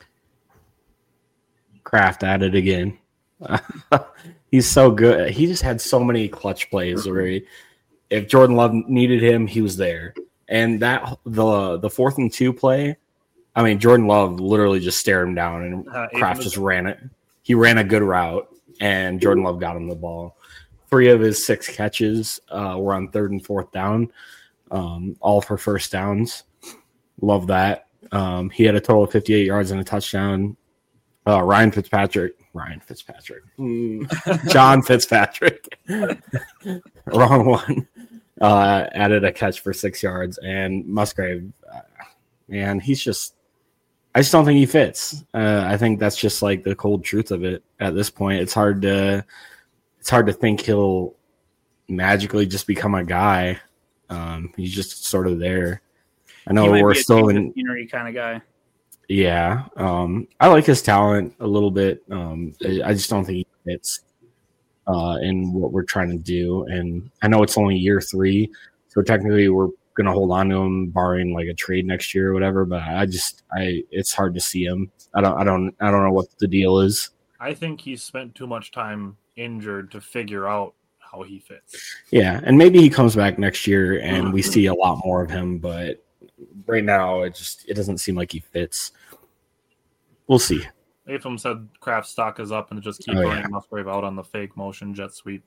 Kraft at it again. He's so good. He just had so many clutch plays where he, if Jordan Love needed him, he was there. And that the the fourth and two play, I mean, Jordan Love literally just stared him down, and uh, Kraft just ran it. He ran a good route, and Jordan Love got him the ball. Three of his six catches uh, were on third and fourth down, um, all for first downs. Love that. Um, he had a total of fifty-eight yards and a touchdown. Uh, Ryan Fitzpatrick. Ryan Fitzpatrick. Mm. John Fitzpatrick. Wrong one. Uh, added a catch for six yards. And Musgrave, uh, man, he's just – I just don't think he fits. Uh, I think that's just like the cold truth of it at this point. It's hard to it's hard to think he'll magically just become a guy. Um, he's just sort of there. I know we're still in – kind of guy. Yeah, um, I like his talent a little bit. Um, I, I just don't think he fits uh, in what we're trying to do. And I know it's only year three, so technically we're going to hold on to him, barring like a trade next year or whatever. But I just, I, it's hard to see him. I don't, I don't, I don't know what the deal is. I think he's spent too much time injured to figure out how he fits. Yeah, and maybe he comes back next year and we see a lot more of him, but. Right now, it just it doesn't seem like he fits. We'll see. Atham said Kraft's stock is up and just keep oh, running yeah. Musgrave out on the fake motion jet sweep.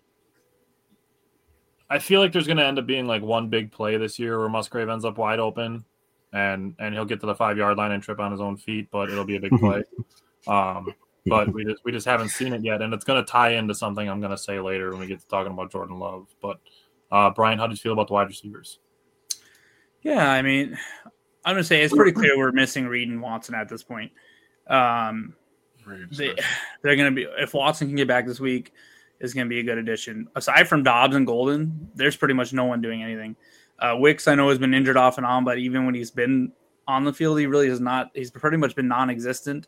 I feel like there's going to end up being like one big play this year where Musgrave ends up wide open, and and he'll get to the five yard line and trip on his own feet, but it'll be a big play. um, but we just we just haven't seen it yet, and it's going to tie into something I'm going to say later when we get to talking about Jordan Love. But uh, Brian, how do you feel about the wide receivers? Yeah, I mean, I'm going to say it's pretty clear we're missing Reed and Watson at this point. Um, they, they're going to be – if Watson can get back this week, it's going to be a good addition. Aside from Dobbs and Golden, there's pretty much no one doing anything. Uh, Wicks, I know, has been injured off and on, but even when he's been on the field, he really has not – he's pretty much been non-existent.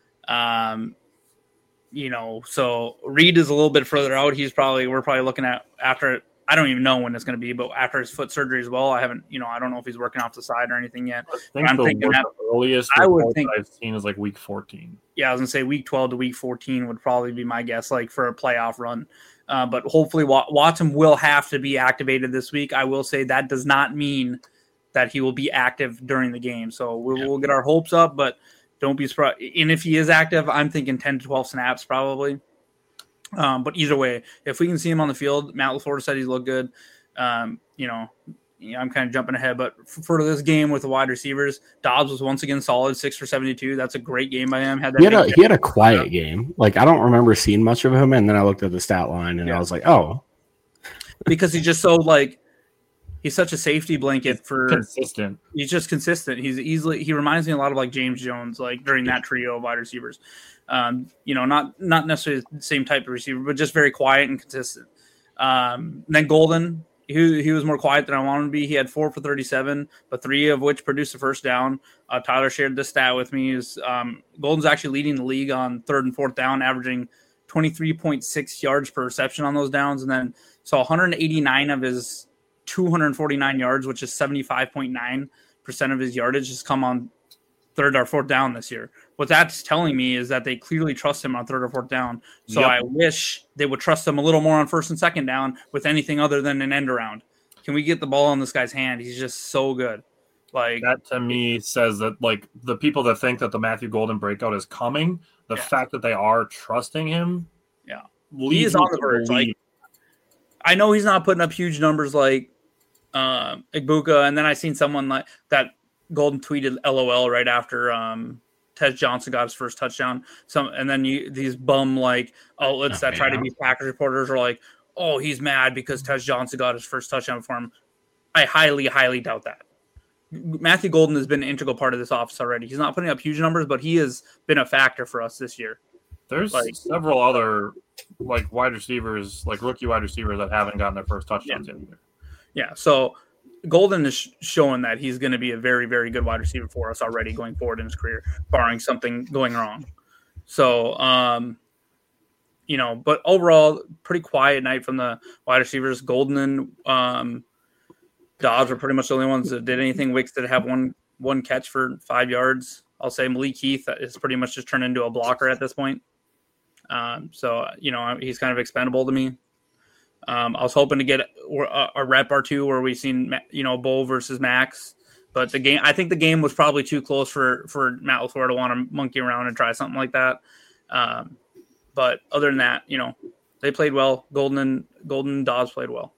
Um, you know, so Reed is a little bit further out. He's probably – we're probably looking at after – I don't even know when it's going to be, but after his foot surgery as well, I haven't, you know, I don't know if he's working off the side or anything yet. I think I'm the thinking that earliest I would think I've seen is like week fourteen. Yeah, I was going to say week twelve to week fourteen would probably be my guess, like for a playoff run. Uh, but hopefully Watson will have to be activated this week. I will say that does not mean that he will be active during the game. So we'll, yeah. we'll get our hopes up, but don't be surprised. And if he is active, I'm thinking ten to twelve snaps probably. Um, but either way, if we can see him on the field, Matt LaFleur said he's looked good. Um, you know, I'm kind of jumping ahead, but for this game with the wide receivers, Dobbs was once again solid, six for seventy-two. That's a great game by him. Had that he, had a, he had a quiet game. Like, I don't remember seeing much of him, and then I looked at the stat line, and yeah. I was like, oh. Because he's just so, like, he's such a safety blanket he's for – consistent. He's just consistent. He's easily – he reminds me a lot of, like, James Jones, like, during that trio of wide receivers. Um, you know, not not necessarily the same type of receiver, but just very quiet and consistent. Um, and then Golden, he, he was more quiet than I wanted him to be. He had four for thirty-seven, but three of which produced a first down. Uh, Tyler shared this stat with me. Is um, Golden's actually leading the league on third and fourth down, averaging twenty-three point six yards per reception on those downs. And then so one hundred eighty-nine of his two hundred forty-nine yards, which is seventy-five point nine percent of his yardage, has come on third or fourth down this year. What that's telling me is that they clearly trust him on third or fourth down. So yep. I wish they would trust him a little more on first and second down with anything other than an end around. Can we get the ball in this guy's hand? He's just so good. Like that to me says that like the people that think that the Matthew Golden breakout is coming, the yeah. fact that they are trusting him, yeah, he is on the verge. Like I know he's not putting up huge numbers like uh, Igbuka, and then I seen someone like that Golden tweeted L O L right after um, Tez Johnson got his first touchdown. Some and then you, these bum like outlets oh, that yeah. try to be Packers reporters are like, oh, he's mad because Tez Johnson got his first touchdown for him. I highly, highly doubt that. Matthew Golden has been an integral part of this offense already. He's not putting up huge numbers, but he has been a factor for us this year. There's like, several other like wide receivers, like rookie wide receivers that haven't gotten their first touchdowns yeah. yet either. Yeah, so Golden is showing that he's going to be a very, very good wide receiver for us already going forward in his career, barring something going wrong. So, um, you know, but overall, pretty quiet night from the wide receivers. Golden and um, Dobbs were pretty much the only ones that did anything. Wicks did have one one catch for five yards. I'll say Malik Heath is pretty much just turned into a blocker at this point. Um, so, you know, he's kind of expendable to me. Um, I was hoping to get a, a rep or two where we've seen, you know, Bo versus Max. But the game, I think the game was probably too close for, for Matt LaFleur to want to monkey around and try something like that. Um, but other than that, you know, they played well. Golden and Golden and Dobbs played well.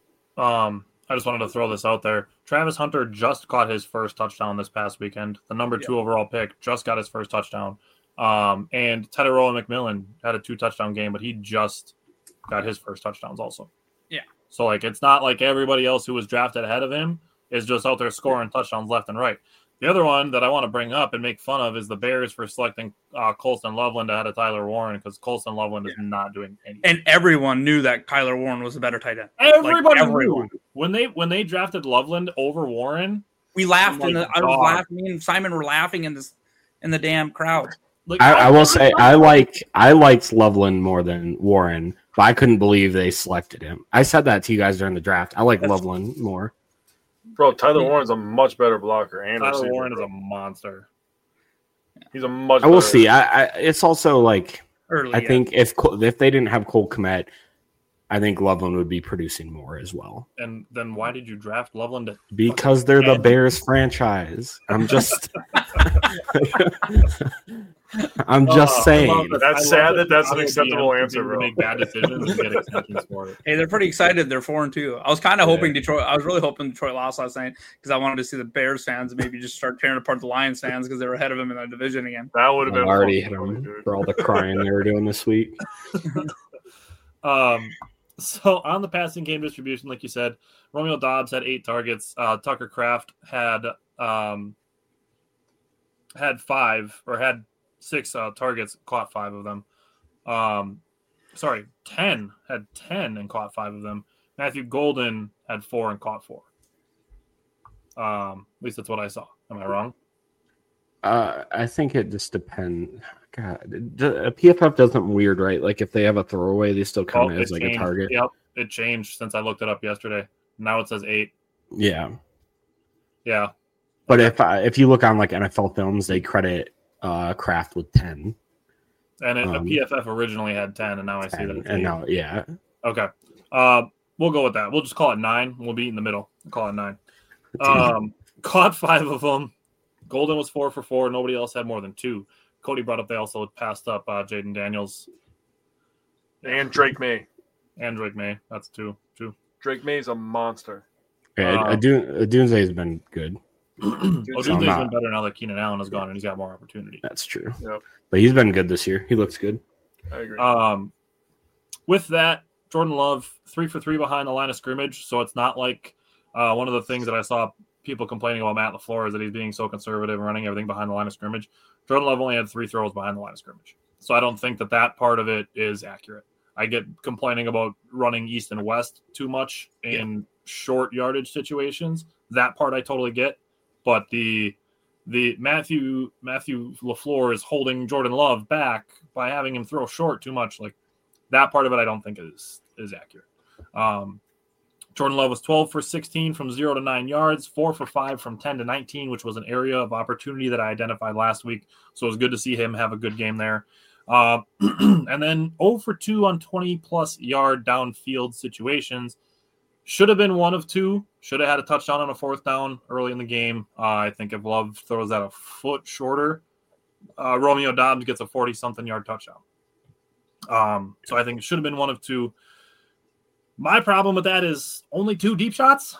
Um, I just wanted to throw this out there. Travis Hunter just caught his first touchdown this past weekend. The number two yeah. overall pick just got his first touchdown. Um, and Tedoroa McMillan had a two touchdown game, but he just got his first touchdowns also. Yeah. So like, it's not like everybody else who was drafted ahead of him is just out there scoring touchdowns left and right. The other one that I want to bring up and make fun of is the Bears for selecting uh, Colston Loveland ahead of Tyler Warren because Colston Loveland yeah. is not doing anything. And everyone knew that Kyler Warren was a better tight end. Everybody like, everyone. knew when they when they drafted Loveland over Warren. We laughed and like, I was laughing. Me and Simon were laughing in this in the damn crowd. Like, I, I will say I like I liked Loveland more than Warren, but I couldn't believe they selected him. I said that to you guys during the draft. I like That's Loveland more. Bro, Tyler Warren's a much better blocker. And Tyler receiver, Warren bro. is a monster. He's a much. I will see. I, I it's also like Early, I yeah. think if if they didn't have Cole Kmet, I think Loveland would be producing more as well. And then why did you draft Loveland? To because they're the Bears franchise. I'm just I'm just uh, saying. That's sad that that's an acceptable answer, bro. Make bad decisions and get extensions for it. Hey, they're pretty excited. They're four and two. I was kind of yeah. hoping Detroit. I was really hoping Detroit lost last night because I wanted to see the Bears fans maybe just start tearing apart the Lions fans because they were ahead of them in the division again. That would have been already hit them for all the crying they were doing this week. um. So on the passing game distribution, like you said, Romeo Dobbs had eight targets. Uh, Tucker Kraft had um had five or had. Six uh, targets, caught five of them. Um, sorry, ten had ten and caught five of them. Matthew Golden had four and caught four. Um, at least that's what I saw. Am I wrong? Uh, I think it just depends. God, a P F F does something weird, right? Like if they have a throwaway, they still count oh, it as like changed. a target. Yep, it changed since I looked it up yesterday. Now it says eight. Yeah, yeah. But if I, if you look on like N F L films, they credit uh Kraft with ten, and it, um, the P F F originally had ten, and now I see that it's and eight. now yeah okay uh we'll go with that. We'll just call it nine. We'll be in the middle. We'll call it nine. Um caught five of them. Golden was four for four. Nobody else had more than two. Cody brought up they also passed up uh Jaden Daniels and Drake May and Drake May. That's two two. Drake May's a monster. Yeah, um, Adunze has been good. Odunze's so been better now that Keenan Allen is gone and he's got more opportunity. That's true. Yep. But he's been good this year. He looks good. I agree. Um, with that, Jordan Love, three for three behind the line of scrimmage. So it's not like uh, one of the things that I saw people complaining about Matt LaFleur is that he's being so conservative and running everything behind the line of scrimmage. Jordan Love only had three throws behind the line of scrimmage. So I don't think that that part of it is accurate. I get complaining about running east and west too much in yeah. short yardage situations. That part I totally get. But the the Matthew Matthew LaFleur is holding Jordan Love back by having him throw short too much. Like that part of it, I don't think is is accurate. Um, Jordan Love was twelve for sixteen from zero to nine yards, four for five from ten to nineteen, which was an area of opportunity that I identified last week. So it was good to see him have a good game there. Uh, and then zero for two on twenty plus yard downfield situations. Should have been one of two. Should have had a touchdown on a fourth down early in the game. Uh, I think if Love throws that a foot shorter, uh, Romeo Dobbs gets a forty-something yard touchdown. Um, so I think it should have been one of two. My problem with that is only two deep shots.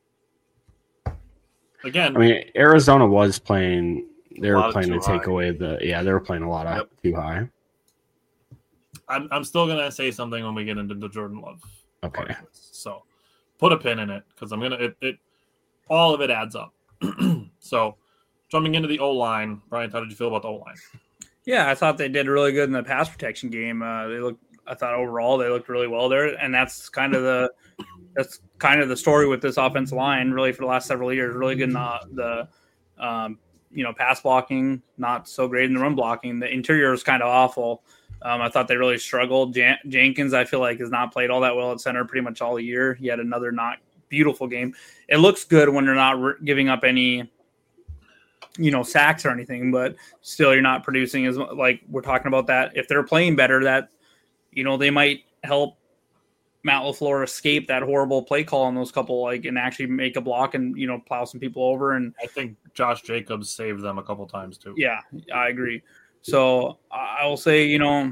Again, I mean, Arizona was playing. They were playing to take high. away the. Yeah, they were playing a lot of yep. too high. I'm I'm still gonna say something when we get into the Jordan Love. Okay. part of this. So put a pin in it because I'm gonna it, it all of it adds up. So jumping into the O line, Brian, how did you feel about the O line? Yeah, I thought they did really good in the pass protection game. Uh, they looked, I thought overall they looked really well there, and that's kind of the that's kind of the story with this offensive line, really for the last several years. Really good in the, the um, you know pass blocking, not so great in the run blocking. The interior was kind of awful. Um, I thought they really struggled. Jan- Jenkins, I feel like, has not played all that well at center pretty much all year. He had another not beautiful game. It looks good when they're not re- giving up any, you know, sacks or anything, but still you're not producing as like we're talking about that. If they're playing better, that, you know, they might help Matt LaFleur escape that horrible play call on those couple, like, and actually make a block and, you know, plow some people over. And I think Josh Jacobs saved them a couple times too. Yeah, I agree. So I will say, you know,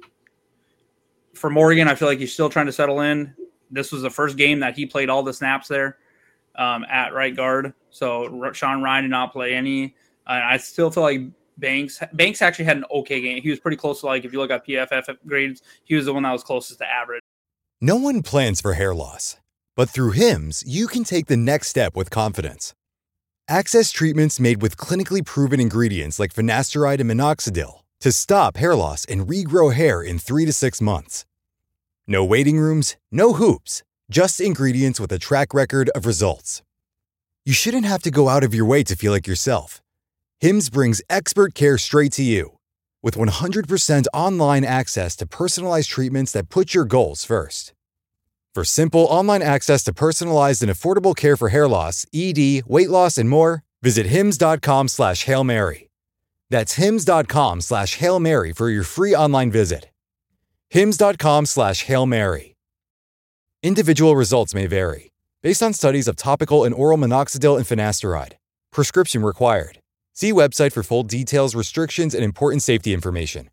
for Morgan, I feel like he's still trying to settle in. This was the first game that he played all the snaps there um, at right guard. So Sean Ryan did not play any. Uh, I still feel like Banks Banks actually had an okay game. He was pretty close to, like, if you look at P F F grades, he was the one that was closest to average. No one plans for hair loss, but through Hims, you can take the next step with confidence. Access treatments made with clinically proven ingredients like finasteride and minoxidil to stop hair loss and regrow hair in three to six months. No waiting rooms, no hoops, just ingredients with a track record of results. You shouldn't have to go out of your way to feel like yourself. Hims brings expert care straight to you with one hundred percent online access to personalized treatments that put your goals first. For simple online access to personalized and affordable care for hair loss, E D, weight loss, and more, visit hims.com slash Hail Mary. That's hims.com slash Hail Mary for your free online visit. hims.com slash Hail Mary. Individual results may vary, based on studies of topical and oral minoxidil and finasteride. Prescription required. See website for full details, restrictions, and important safety information.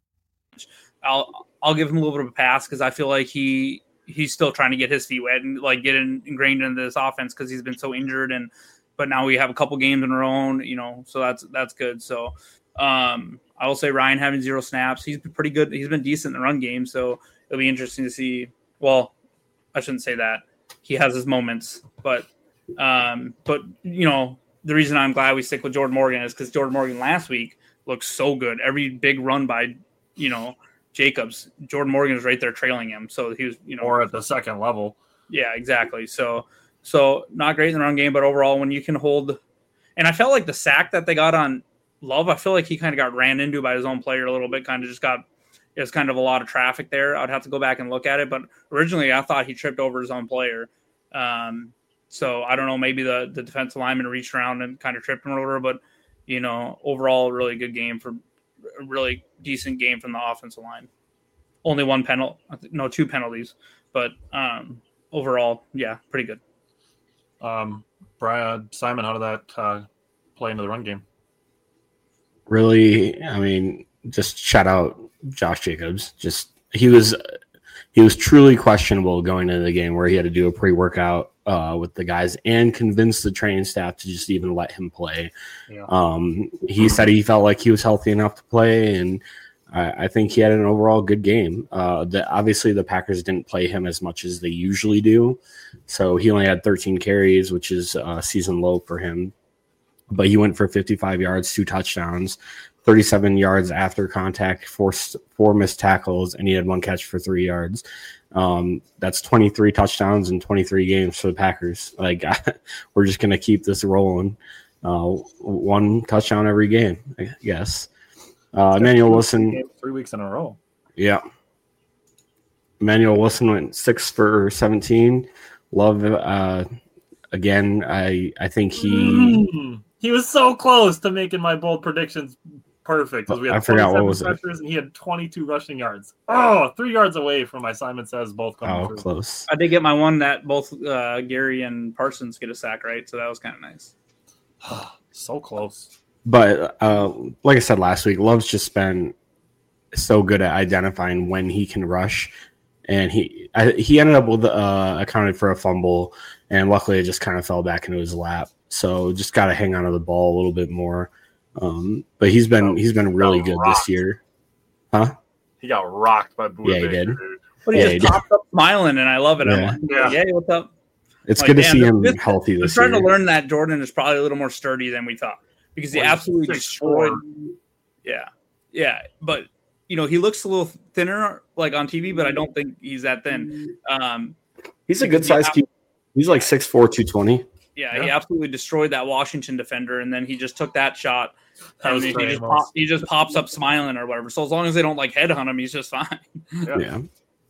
I'll I'll give him a little bit of a pass because I feel like he he's still trying to get his feet wet and like get in, ingrained into this offense because he's been so injured. And but now we have a couple games in our own, you know, so that's that's good. So um, I will say Ryan having zero snaps, he's been pretty good. He's been decent in the run game, so it'll be interesting to see. Well, I shouldn't say that. He has his moments, but um, but you know. The reason I'm glad we stick with Jordan Morgan is because Jordan Morgan last week looked so good. Every big run by, you know, Jacobs, Jordan Morgan was right there trailing him. So he was, you know, or at the second level. Yeah, exactly. So, so not great in the run game, but overall, when you can hold, and I felt like the sack that they got on Love, I feel like he kind of got ran into by his own player a little bit. Kind of just got, it was kind of a lot of traffic there. I'd have to go back and look at it, but originally I thought he tripped over his own player. Um, So I don't know, maybe the, the defensive lineman reached around and kind of tripped him or whatever, but, you know, overall, really good game for a really decent game from the offensive line. Only one penalty, no, two penalties, but um, overall, yeah, pretty good. Um, Brian, Simon, how did that uh, play into the run game? Really, I mean, just shout out Josh Jacobs. Just he was he was truly questionable going into the game where he had to do a pre-workout uh, with the guys and convince the training staff to just even let him play. Yeah. Um, he said he felt like he was healthy enough to play, and I, I think he had an overall good game. Uh, the, obviously, the Packers didn't play him as much as they usually do, so he only had thirteen carries, which is a season low for him. But he went for fifty-five yards, two touchdowns, thirty-seven yards after contact, four, four missed tackles, and he had one catch for three yards. Um, that's twenty-three touchdowns in twenty-three games for the Packers. Like, we're just going to keep this rolling. Uh, one touchdown every game, I guess. Uh, Emmanuel Wilson. Three weeks in a row. Yeah. Emmanuel Wilson went six for seventeen. Love, uh, again, I, I think he. Mm. He was so close to making my bold predictions perfect because we had I forgot what was pressures and he had twenty-two rushing yards. Oh, three yards away from my Simon Says both coming oh, through. Close. I did get my one that both uh, Gary and Parsons get a sack, right? So that was kind of nice. So close. But uh, like I said last week, Love's just been so good at identifying when he can rush. And he I, he ended up with uh, accounted for a fumble, and luckily it just kind of fell back into his lap. So just got to hang on to the ball a little bit more. Um, but he's been he's been really good this year, huh? He got rocked by Buda Yeah, he Baker, did. dude. But he Yeah, he just popped up smiling, and I love it. I'm Yeah. like, Yeah. yeah, what's up? It's Like, good to damn, see him this- healthy I'm this starting year. to learn that Jordan is probably a little more sturdy than we thought because he Well, he's absolutely six destroyed. four. Yeah, yeah, but you know he looks a little thinner like on T V, but I don't think he's that thin. Um, He's a good size Yeah. keeper. He's like six four, two twenty. yeah, Yeah. he absolutely destroyed that Washington defender, and then he just took that shot. That And was he Trey just, Amos. pop, he just pops up smiling or whatever. So as long as they don't like headhunt him, he's just fine. Yeah. Yeah.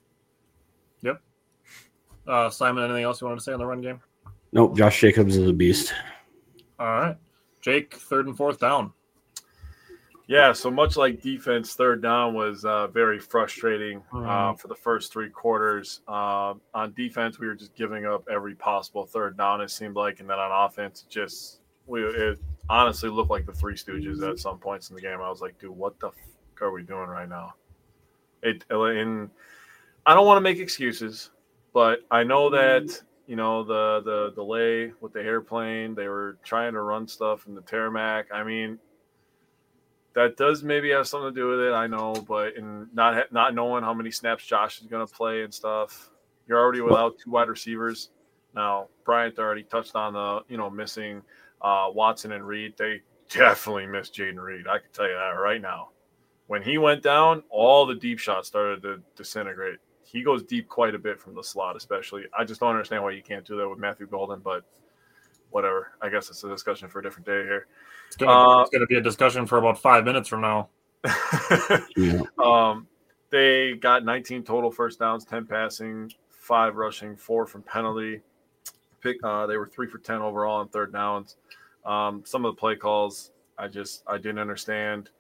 Uh, Simon, anything else you wanted to say on the run game? Nope. Josh Jacobs is a beast. All right. Jake, third and fourth down. Yeah, so much like defense, third down was uh, very frustrating uh, Mhm. for the first three quarters. Uh, on defense, we were just giving up every possible third down, it seemed like. And then on offense, it just we it honestly looked like the Three Stooges at some points in the game. I was like, dude, what the fuck are we doing right now? It and I don't want to make excuses, but I know that, you know, the the delay with the airplane, they were trying to run stuff in the tarmac. I mean, that does maybe have something to do with it, I know, but in not not knowing how many snaps Josh is going to play and stuff, you're already without two wide receivers. Now, Bryant already touched on the, you know, missing uh, Watson and Reed. They definitely missed Jaden Reed. I can tell you that right now. When he went down, all the deep shots started to disintegrate. He goes deep quite a bit from the slot, especially. I just don't understand why you can't do that with Matthew Golden, but whatever. I guess it's a discussion for a different day here. It's going Uh, to be a discussion for about five minutes from now. Yeah. um, they got nineteen total first downs, ten passing, five rushing, four from penalty. Pick. Uh, they were three for ten overall on third downs. Um, some of the play calls, I just I didn't understand.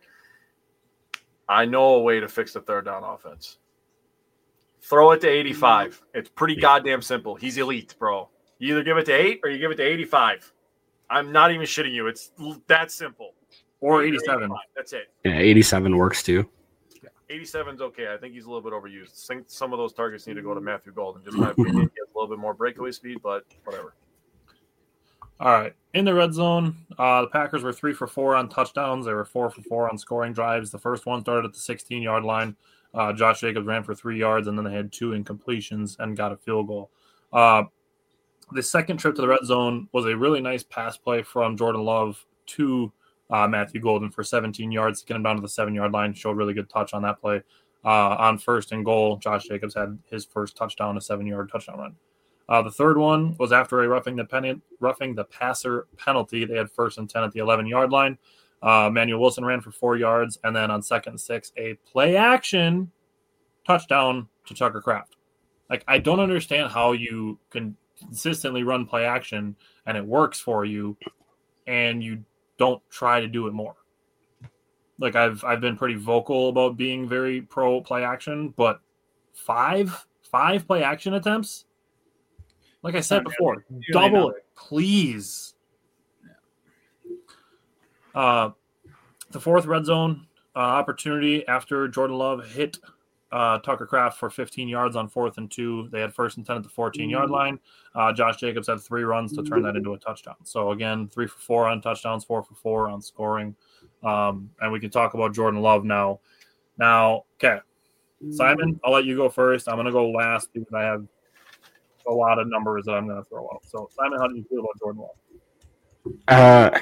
I know a way to fix the third down offense. Throw it to eighty-five. It's pretty goddamn simple. He's elite, bro. You either give it to eight or you give it to eighty-five. I'm not even shitting you. It's l- that simple. Or eighty-seven. That's it. Yeah, eighty-seven works too. eighty-seven's okay. I think he's a little bit overused. I think some of those targets need to go to Matthew Golden. Just my opinion. He has a little bit more breakaway speed, but whatever. All right. In the red zone, uh, the Packers were three for four on touchdowns. They were four for four on scoring drives. The first one started at the sixteen-yard line. Uh, Josh Jacobs ran for three yards, and then they had two incompletions and got a field goal. Uh, the second trip to the red zone was a really nice pass play from Jordan Love to uh, Matthew Golden for seventeen yards to get him down to the seven-yard line. Showed really good touch on that play. Uh, on first and goal, Josh Jacobs had his first touchdown, a seven-yard touchdown run. Uh, the third one was after a roughing the, pen- roughing the passer penalty. They had first and ten at the eleven-yard line. Uh, Emmanuel Wilson ran for four yards, and then on second and six, a play-action touchdown to Tucker Kraft. Like, I don't understand how you can consistently run play-action, and it works for you, and you don't try to do it more. Like, I've I've been pretty vocal about being very pro play-action, but five five play-action attempts? Like I said before, double it, please. Uh, the fourth red zone uh, opportunity after Jordan Love hit uh, Tucker Kraft for fifteen yards on fourth and two. They had first and ten at the fourteen-yard line. Uh, Josh Jacobs had three runs to turn that into a touchdown. So, again, three for four on touchdowns, four for four on scoring. Um, and we can talk about Jordan Love now. Now, okay, Simon, I'll let you go first. I'm going to go last because I have a lot of numbers that I'm going to throw out. So, Simon, how do you feel about Jordan Love? Uh,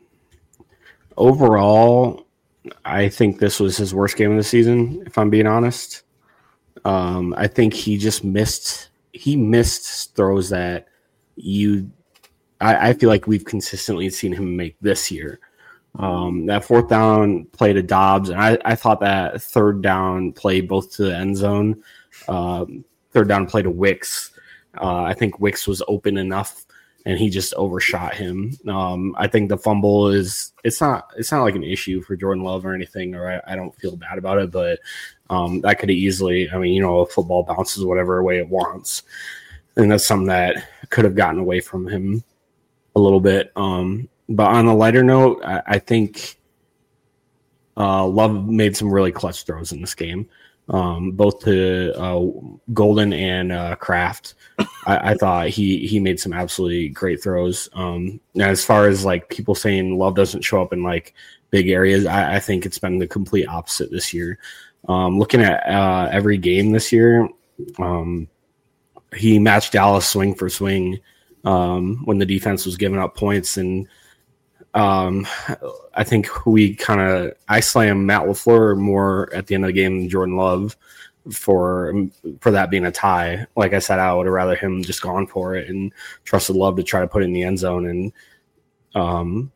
overall, I think this was his worst game of the season, if I'm being honest. Um, I think he just missed he missed throws that you I, I feel like we've consistently seen him make this year. Um, that fourth down play to Dobbs, and I, I thought that third down play both to the end zone, um, third down play to Wicks. Uh, I think Wicks was open enough, and he just overshot him. Um, I think the fumble is it's not it's not like an issue for Jordan Love or anything, or I, I don't feel bad about it, but um, that could have easily. I mean, you know, a football bounces whatever way it wants, and that's something that could have gotten away from him a little bit. Um, but on a lighter note, I, I think uh, Love made some really clutch throws in this game, um, both to uh, Golden and uh, Kraft. I, I thought he he made some absolutely great throws. Um, as far as like people saying Love doesn't show up in like big areas, I, I think it's been the complete opposite this year. Um, looking at uh, every game this year, um, he matched Dallas swing for swing um, when the defense was giving up points. And um, I think we kind of I slam Matt LaFleur more at the end of the game than Jordan Love for for that being a tie. Like I said, I would have rather him just gone for it and trusted Love to try to put it in the end zone. And um,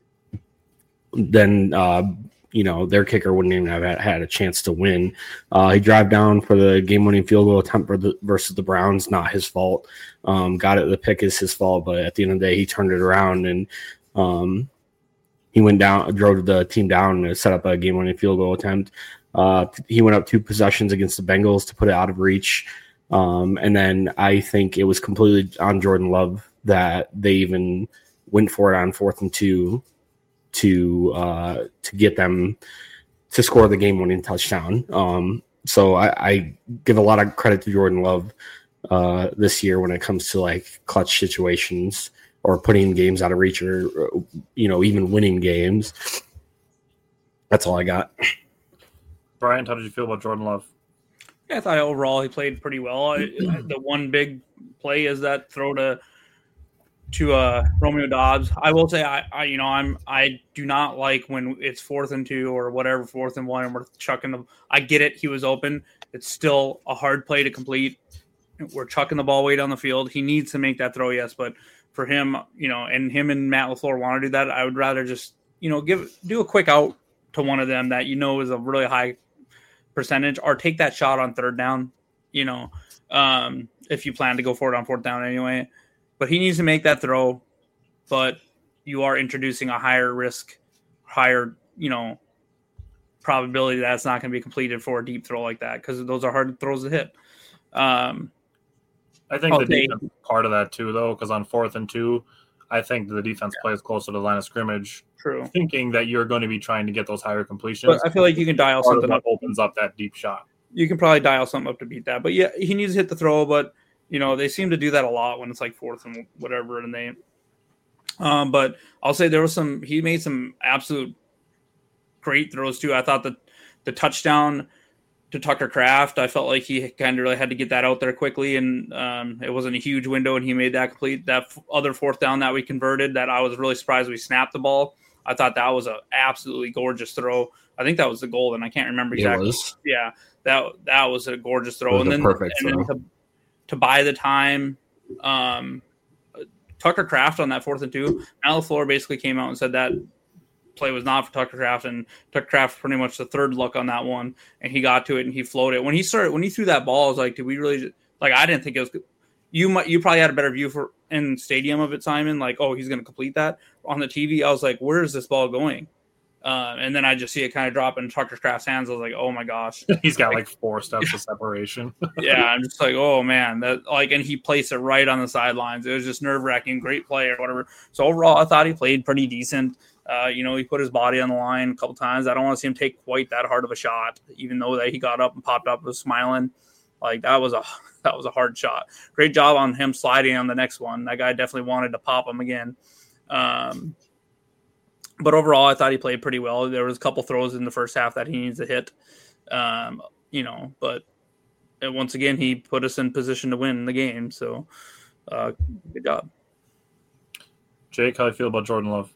then, uh, you know, their kicker wouldn't even have had, had a chance to win. Uh, he drive down for the game-winning field goal attempt for the, versus the Browns, not his fault. Um, got it, the pick is his fault, but at the end of the day, he turned it around and um, he went down, drove the team down and set up a game-winning field goal attempt. Uh, he went up two possessions against the Bengals to put it out of reach. Um, and then I think it was completely on Jordan Love that they even went for it on fourth and two to uh, to get them to score the game-winning touchdown. Um, so I, I give a lot of credit to Jordan Love uh, this year when it comes to like clutch situations or putting games out of reach or, you know, even winning games. That's all I got. Brian, how did you feel about Jordan Love? Yeah, I thought overall he played pretty well. I, the one big play is that throw to to uh, Romeo Doubs. I will say, I, I you know, I'm I do not like when it's fourth and two or whatever, fourth and one, and we're chucking the. I get it, he was open. It's still a hard play to complete. We're chucking the ball way down the field. He needs to make that throw, yes, but for him, you know, and him and Matt LaFleur want to do that. I would rather just, you know, give do a quick out to one of them that you know is a really high percentage, or take that shot on third down, you know, um, if you plan to go for it on fourth down anyway. But he needs to make that throw, but you are introducing a higher risk, higher, you know, probability that it's not going to be completed for a deep throw like that, because those are hard throws to hit. Um, I think the defense part of that too, though, because on fourth and two, I think the defense yeah. plays closer to the line of scrimmage, True. thinking that you're going to be trying to get those higher completions. But I feel like you can dial part something up. Opens up that deep shot. You can probably dial something up to beat that. But yeah, he needs to hit the throw, but you know, they seem to do that a lot when it's like fourth and whatever, and they um but I'll say there was some he made some absolute great throws too. I thought that the touchdown to Tucker Kraft, I felt like he kind of really had to get that out there quickly, and um, it wasn't a huge window, and he made that complete. That f- other fourth down that we converted, that I was really surprised we snapped the ball. I thought that was an absolutely gorgeous throw. I think that was the goal, and I can't remember exactly. It was. Yeah, that that was a gorgeous throw. And then, perfect and throw. then to, to buy the time, um, Tucker Kraft on that fourth and two, Matt LaFleur basically came out and said that play was not for Tucker Kraft, and Tucker Kraft pretty much the third look on that one, and he got to it and he floated. When he started, when he threw that ball, I was like, did we really, like, I didn't think it was good. You might, you probably had a better view for in stadium of it, Simon, like, oh, he's going to complete that. On the T V, I was like, where is this ball going? Uh, and then I just see it kind of drop in Tucker Kraft's hands. I was like, oh my gosh. He's got like four steps of separation. Yeah, I'm just like, oh man, that like, and he placed it right on the sidelines. It was just nerve wracking, great play or whatever. So overall, I thought he played pretty decent. Uh, you know, he put his body on the line a couple times. I don't want to see him take quite that hard of a shot, even though that he got up and popped up, was smiling. Like that was a that was a hard shot. Great job on him sliding on the next one. That guy definitely wanted to pop him again. Um, but overall, I thought he played pretty well. There was a couple throws in the first half that he needs to hit. Um, you know, but once again, he put us in position to win the game. So, uh, good job. Jake, how do you feel about Jordan Love?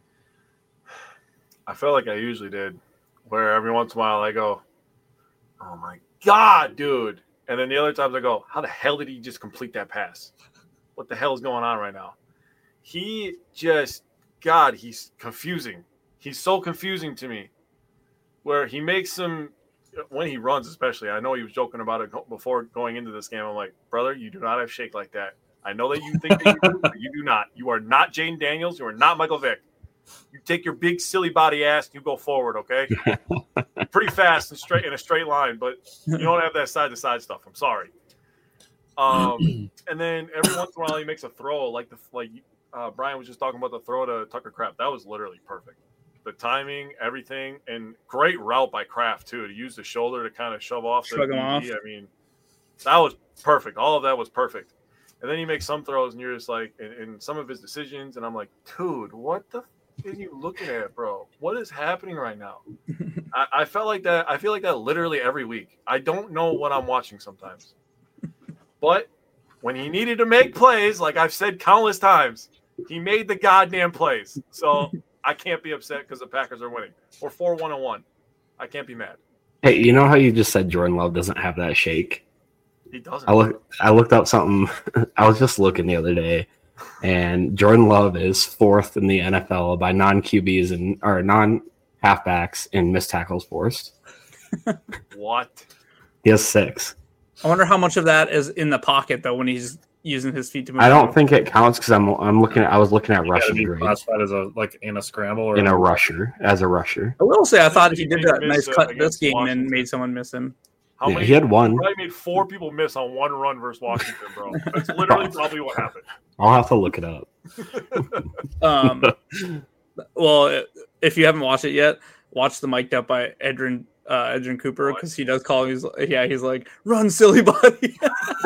I felt like I usually did, where every once in a while I go, oh my God, dude. And then the other times I go, how the hell did he just complete that pass? What the hell is going on right now? He just, God, he's confusing. He's so confusing to me, where he makes some, when he runs especially, I know he was joking about it before going into this game. I'm like, brother, you do not have shake like that. I know that you think that you do, but you do not. You are not Jaden Daniels. You are not Michael Vick. You take your big silly body ass and you go forward, okay? Pretty fast and straight in a straight line, but you don't have that side to side stuff. I'm sorry. Um, and then every once in a while he makes a throw, like the like uh, Brian was just talking about the throw to Tucker Kraft. That was literally perfect. The timing, everything, and great route by Kraft too, to use the shoulder to kind of shove off the Shrug him off. I mean, that was perfect. All of that was perfect. And then he makes some throws, and you're just like, in, in some of his decisions, and I'm like, dude, what the are you looking at, bro? What is happening right now? I, I felt like that. I feel like that literally every week. I don't know what I'm watching sometimes. But when he needed to make plays, like I've said countless times, he made the goddamn plays. So I can't be upset because the Packers are winning. Or four one and one. I can't be mad. Hey, you know how you just said Jordan Love doesn't have that shake? He doesn't. I look. I looked up something. I was just looking the other day, and Jordan Love is fourth in the N F L by non-Q Bs and or non-halfbacks in missed tackles forced. What? He has six. I wonder how much of that is in the pocket though when he's using his feet to move. I don't think it counts because I'm I'm looking at I was looking at You gotta rushing be grades classified as a like in a scramble or in a rusher as a rusher. I will say I thought He he did made that a nice miss, uh, cut this against game and Washington. made someone miss him. How Yeah, many? he had one. Probably made four people miss on one run versus Washington, bro. That's literally probably what happened. I'll have to look it up. Um, well, if you haven't watched it yet, watch the mic'd up by Edrin uh, Edrin Cooper because he does call him. He's yeah, he's like, "Run, silly buddy."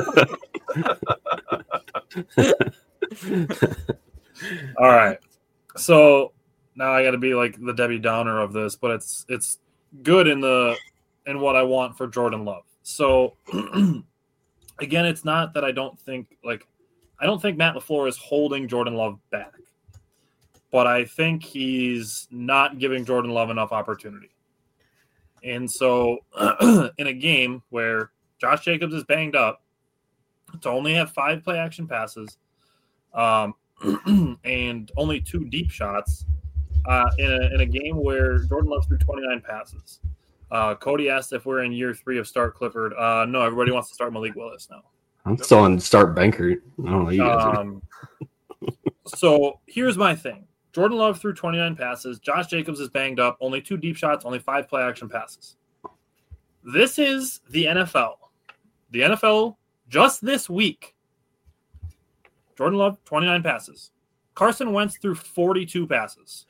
All right. So now I got to be like the Debbie Downer of this, but it's it's good in the in what I want for Jordan Love. So again, it's not that I don't think like I don't think Matt LaFleur is holding Jordan Love back, but I think he's not giving Jordan Love enough opportunity. And so in a game where Josh Jacobs is banged up to only have five play action passes, um, and only two deep shots uh, in, a, in a game where Jordan Love threw twenty-nine passes. Uh, Cody asked if we're in year three of Start Clifford. Uh, no, everybody wants to start Malik Willis now. I'm still on start Bankert. I don't know. You guys are. Um, so here's my thing. Jordan Love threw twenty-nine passes. Josh Jacobs is banged up. Only two deep shots, only five play action passes. This is the N F L. The N F L just this week. Jordan Love, twenty-nine passes. Carson Wentz threw forty-two passes.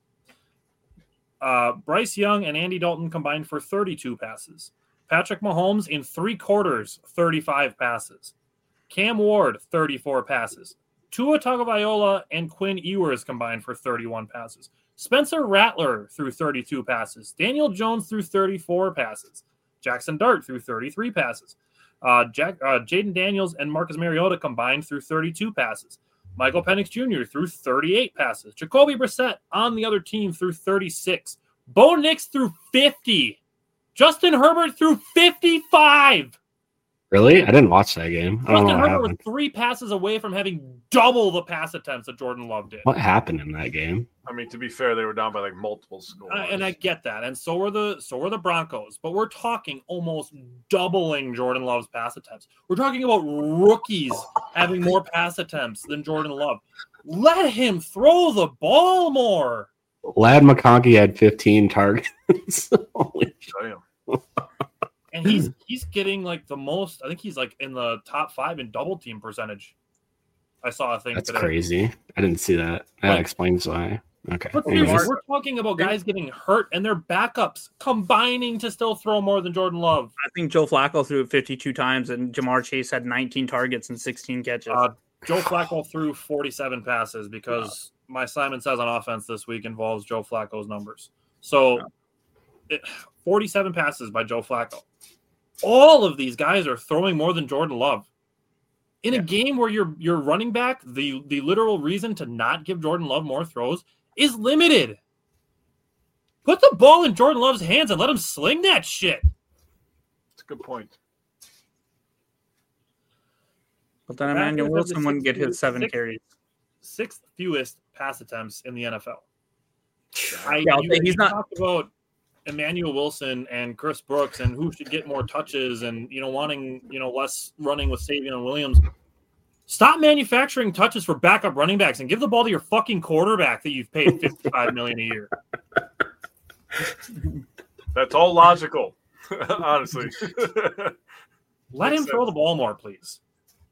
Uh, Bryce Young and Andy Dalton combined for thirty-two passes. Patrick Mahomes in three quarters, thirty-five passes. Cam Ward, thirty-four passes. Tua Tagovailoa and Quinn Ewers combined for thirty-one passes. Spencer Rattler threw thirty-two passes. Daniel Jones threw thirty-four passes. Jackson Dart threw thirty-three passes. Uh, Jack, uh, Jaden Daniels and Marcus Mariota combined threw thirty-two passes. Michael Penix Junior threw thirty-eight passes. Jacoby Brissett on the other team threw thirty-six. Bo Nix threw fifty. Justin Herbert threw fifty-five. Really? I didn't watch that game. I don't Justin know what Herbert was happened. three passes away from having double the pass attempts that Jordan Love did. What happened in that game? I mean, to be fair, they were down by like multiple scores. Uh, and I get that, and so were the so were the Broncos. But we're talking almost doubling Jordan Love's pass attempts. We're talking about rookies having more pass attempts than Jordan Love. Let him throw the ball more. Lad McConkey had fifteen targets. Holy Damn. And he's he's getting like the most. I think he's like in the top five in double team percentage. I saw a thing That's today. crazy. I didn't see that. That Like- explains why. Okay. But Anyways. seriously, we're talking about guys getting hurt and their backups combining to still throw more than Jordan Love. I think Joe Flacco threw it fifty-two times, and Jamar Chase had nineteen targets and sixteen catches. Uh, Joe Flacco threw forty-seven passes because my Simon Says on Offense this week involves Joe Flacco's numbers. So it, forty-seven passes by Joe Flacco. All of these guys are throwing more than Jordan Love. In a game where your your running back, the, the literal reason to not give Jordan Love more throws is limited. Put the ball in Jordan Love's hands and let him sling that shit. That's a good point. but then Packers Emmanuel have the Wilson wouldn't get sixth- his seven sixth- carries. Sixth fewest pass attempts in the N F L. I, Yeah, I'll you, say he's you not- talked about Emmanuel Wilson and Chris Brooks and who should get more touches and, you know, wanting, you know, less running with Savion Williams. Stop manufacturing touches for backup running backs and give the ball to your fucking quarterback that you've paid fifty-five million dollars a year. That's all logical, honestly. Let Makes him throw sense. the ball more, please.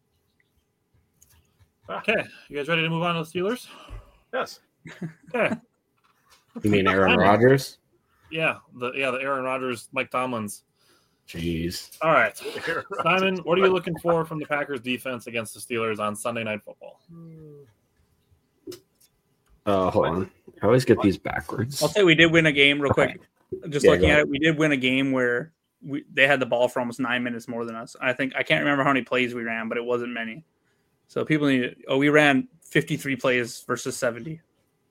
Okay, you guys ready to move on to the Steelers? Yes. Okay. You mean Aaron Simon. Rodgers? Yeah, the yeah, the Aaron Rodgers, Mike Tomlins. Jeez. All right. Simon, what are you looking for from the Packers defense against the Steelers on Sunday Night Football? Uh, hold on. I always get these backwards. I'll say we did win a game real quick. Just Yeah, looking go at ahead. it, we did win a game where we, they had the ball for almost nine minutes more than us. I think I can't remember how many plays we ran, but it wasn't many. So people need to, oh, we ran fifty-three plays versus seventy.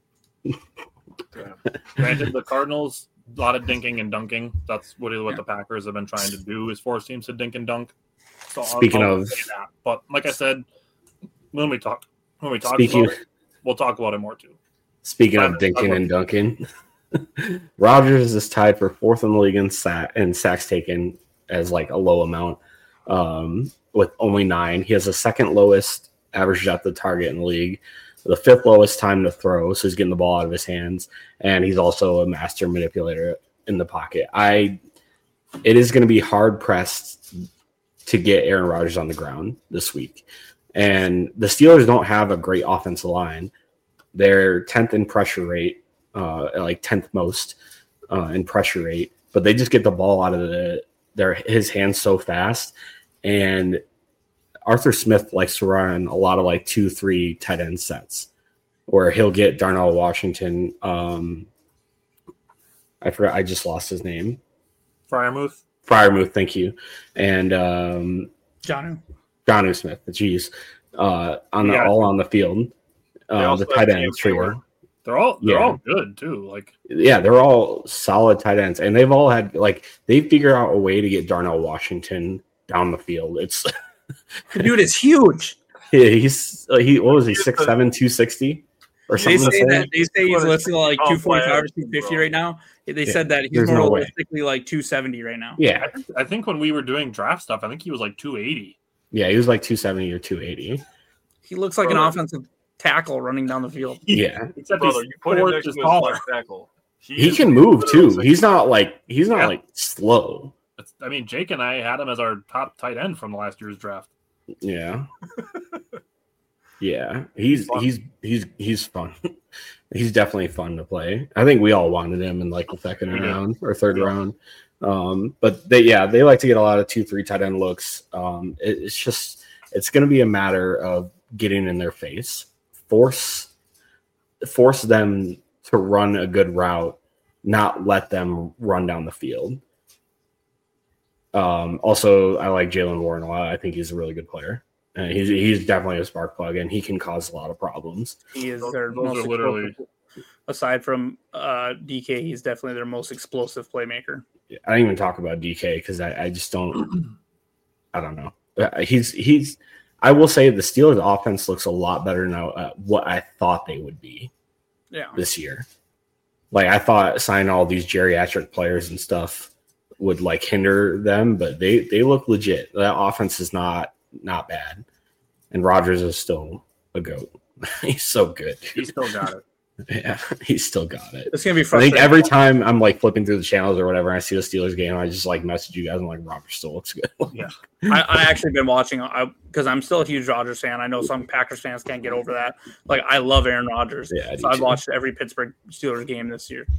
Granted, the Cardinals, a lot of dinking and dunking. That's what what the Packers have been trying to do, is force teams to dink and dunk. So I'll- Speaking I'll of- say that. But like I said, when we talk, when we talk Speaking- about it, we'll talk about it more too. Speaking Fine, of dinking I'll- and dunking, Rodgers is tied for fourth in the league in, sack, in sacks taken as like a low amount um, with only nine. He has the second lowest average depth of target in the league, the fifth lowest time to throw, so he's getting the ball out of his hands, and he's also a master manipulator in the pocket. I, it is going to be hard pressed to get Aaron Rodgers on the ground this week, and the Steelers don't have a great offensive line. They're tenth in pressure rate, uh, like tenth most uh, in pressure rate, but they just get the ball out of the their his hands so fast. And Arthur Smith likes to run a lot of like two, three tight end sets, where he'll get Darnell Washington. Um, I forgot, I just lost his name. Fryermuth. Fryermuth, thank you, and um, John, Jonnu Smith. Jeez, uh, on the Yeah. all on the field. They Uh, also the tight have end Cam Hayward. trio. They're all they're Yeah. all good too. Like Yeah, they're all solid tight ends, and they've all had like they figure out a way to get Darnell Washington down the field. It's the dude is huge. yeah, he's uh, he what was he six seven two sixty or They something. say the same? that they say he's listed at like Oh, two forty-five or wow. two fifty right now. They Yeah, said that he's there's more no way. realistically like two seventy right now. Yeah, I think, I think when we were doing draft stuff, I think he was like two eighty. yeah, he was like two seventy or two eighty. He looks like an Brother. offensive tackle running down the field. Yeah, Except Brother, he's you put him four next to inches his taller. left tackle. he is can move literally too. like- He's not like he's not Yeah. like slow. It's- I mean, Jake and I had him as our top tight end from last year's draft. Yeah, yeah, he's Fun. he's he's he's fun. He's definitely fun to play. I think we all wanted him in like the second We did. round or third Yeah. round. Um, but they, yeah, they like to get a lot of two, three tight end looks. Um, it, it's just, it's going to be a matter of getting in their face, force, force them to run a good route, not let them run down the field. Um, also, I like Jalen Warren a lot. I think he's a really good player. And he's he's definitely a spark plug, and he can cause a lot of problems. He is Those- their those most are literally- explosive- aside from uh, D K, he's definitely their most explosive playmaker. I don't even talk about D K because I, I just don't. I don't know. Uh, He's he's. I will say the Steelers' offense looks a lot better now. At what I thought they would be Yeah. this year. Like I thought signing all these geriatric players and stuff would like hinder them, but they they look legit. That offense is not not bad, and Rodgers is still a goat. He's so good. He still got it. Yeah, he's still got it. It's gonna be I frustrating. think every time I'm like flipping through the channels or whatever, I see the Steelers game, I just like message you guys. I'm like, Robert still looks good. I, I actually been watching because I'm still a huge Rodgers fan. I know some Packers fans can't get over that. Like I love Aaron Rodgers, Yeah, I do so I've too. watched every Pittsburgh Steelers game this year.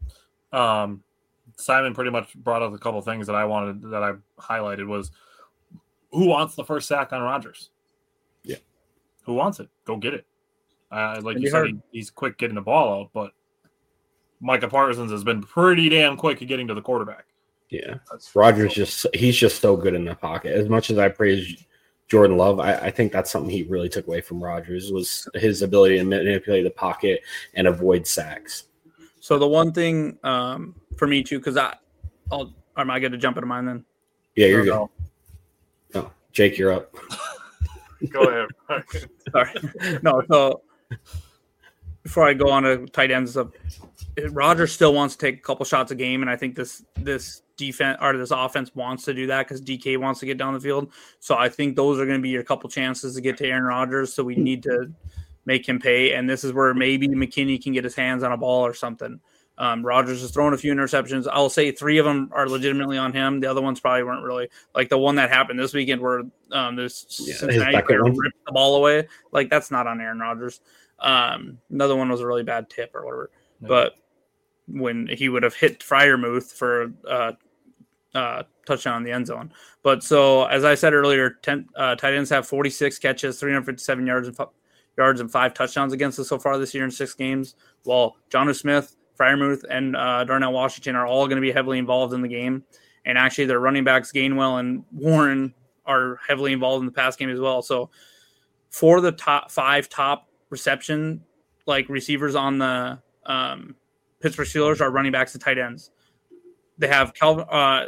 Um, Simon pretty much brought up a couple things that I wanted that I highlighted was who wants the first sack on Rodgers? Yeah. Who wants it? Go get it. Uh, like It'd you be said, hard. he, he's quick getting the ball out, but Micah Parsons has been pretty damn quick at getting to the quarterback. Yeah, Rodgers just he's just so good in the pocket. As much as I praise Jordan Love, I, I think that's something he really took away from Rodgers was his ability to manipulate the pocket and avoid sacks. So the one thing um, for me too, because I, I'll, am I going to jump into mine then? Yeah, you're No, good. Oh, Jake, you're up. Go ahead. Sorry, no. So before I go on to tight ends, uh, Rodgers still wants to take a couple shots a game, and I think this this defense or this offense wants to do that because D K wants to get down the field. So I think those are going to be your couple chances to get to Aaron Rodgers. So we need to make him pay, and this is where maybe McKinney can get his hands on a ball or something. Um, Rodgers has thrown a few interceptions. I'll say three of them are legitimately on him. The other ones probably weren't really. Like the one that happened this weekend where um, this Yeah, his Cincinnati second player one. ripped the ball away. Like that's not on Aaron Rodgers. Um, another one was a really bad tip or whatever. Yeah. But when he would have hit Fryermuth for uh, uh, touchdown in the end zone. But so as I said earlier, ten, uh, tight ends have forty-six catches, three hundred fifty-seven yards, and f- yards and five touchdowns against us so far this year in six games, while Jonnu Smith, Freiermuth, and uh, Darnell Washington are all going to be heavily involved in the game. And actually their running backs, Gainwell and Warren, are heavily involved in the pass game as well. So four of the top five top reception like receivers on the um, Pittsburgh Steelers are running backs and tight ends. They have Calvin, uh,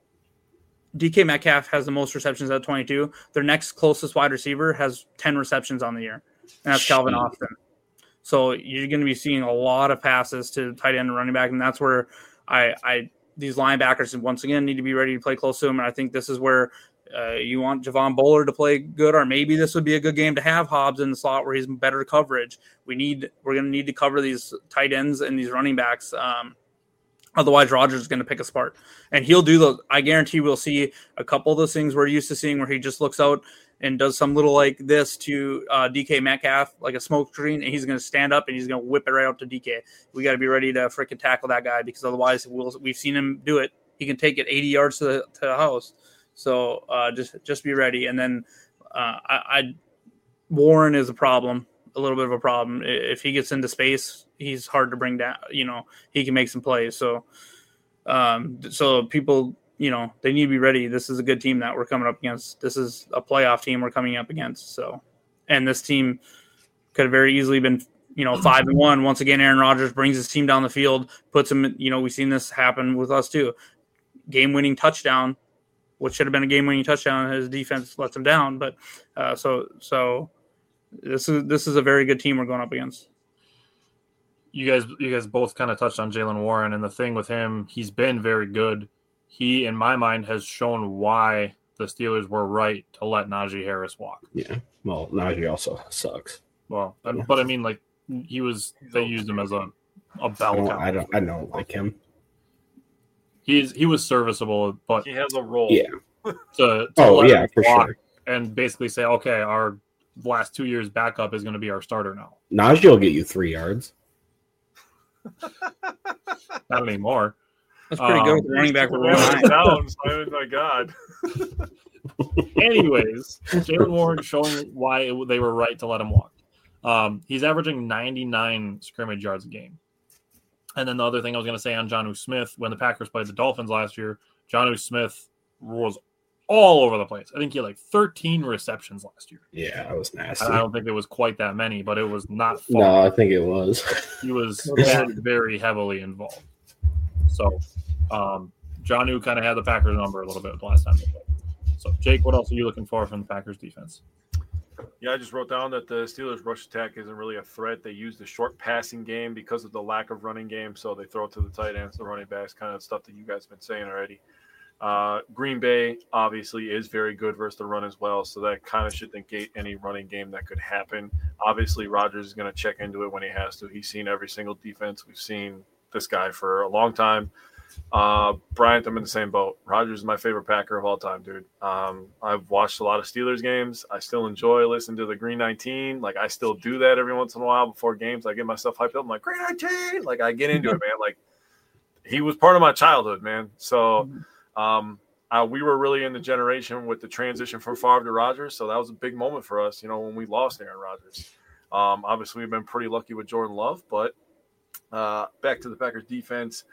D K Metcalf has the most receptions at twenty-two. Their next closest wide receiver has ten receptions on the year, and that's Calvin Austin. So you're going to be seeing a lot of passes to tight end and running back, and that's where I, I these linebackers once again need to be ready to play close to him. And I think this is where uh, you want Javon Bowler to play good, or maybe this would be a good game to have Hobbs in the slot where he's better coverage. We need we're going to need to cover these tight ends and these running backs. Um, Otherwise, Rodgers is going to pick us apart. And he'll do the – I guarantee we'll see a couple of those things we're used to seeing where he just looks out and does some little like this to uh, D K Metcalf, like a smoke screen, and he's going to stand up and he's going to whip it right out to D K. We got to be ready to freaking tackle that guy because otherwise we'll, we've seen him do it. He can take it eighty yards to the, to the house. So uh, just just be ready. And then uh, I, I Warren is a problem. A little bit of a problem. If he gets into space, he's hard to bring down. You know, he can make some plays. So, um, so people, you know, they need to be ready. This is a good team that we're coming up against. This is a playoff team we're coming up against. So, and this team could have very easily been, you know, five and one. Once again, Aaron Rodgers brings his team down the field, puts him. You know, we've seen this happen with us too. Game-winning touchdown, which should have been a game-winning touchdown. His defense lets him down, but uh, so so. This is this is a very good team we're going up against. You guys, you guys both kind of touched on Jaylen Warren, and the thing with him, he's been very good. He, in my mind, has shown why the Steelers were right to let Najee Harris walk. Yeah, well, Najee also sucks. Well, but I mean, like he was, they used him as a a bell I cow. I don't, I don't like him. He's he was serviceable, but He has a role. Yeah. to, to Oh let yeah, him for walk sure. and basically say, okay, our last two years backup is going to be our starter now. Najee will get you three yards. Not anymore. That's pretty Um, good with the running back. We're Yeah, running. down, Simon, my God. Anyways, Jaylen Warren showing why it, they were right to let him walk. Um, he's averaging ninety-nine scrimmage yards a game. And then the other thing I was going to say on Jonnu Smith, when the Packers played the Dolphins last year, Jonnu Smith was all over the place. I think he had like thirteen receptions last year. Yeah, that was nasty. I don't think it was quite that many, but it was not far. No, I think it was. He was very, very heavily involved. So, um, Jonnu kind of had the Packers number a little bit the last time they played. So, Jake, what else are you looking for from the Packers defense? Yeah, I just wrote down that the Steelers' rush attack isn't really a threat. They use the short passing game because of the lack of running game, so they throw it to the tight ends, the running backs, kind of stuff that you guys have been saying already. Uh, Green Bay obviously is very good versus the run as well, so that kind of should negate any running game that could happen. Obviously, Rodgers is going to check into it when he has to. He's seen every single defense. We've seen this guy for a long time. Uh, Bryant, I'm in the same boat. Rodgers is my favorite Packer of all time, dude. Um, I've watched a lot of Steelers games. I still enjoy listening to the Green nineteen. Like, I still do that every once in a while before games. I get myself hyped up. I'm like, Green nineteen! Like, I get into it, man. Like, he was part of my childhood, man. So um, uh, we were really in the generation with the transition from Favre to Rodgers, so that was a big moment for us, you know, when we lost Aaron Rodgers. Um, obviously, we've been pretty lucky with Jordan Love, but uh, back to the Packers defense.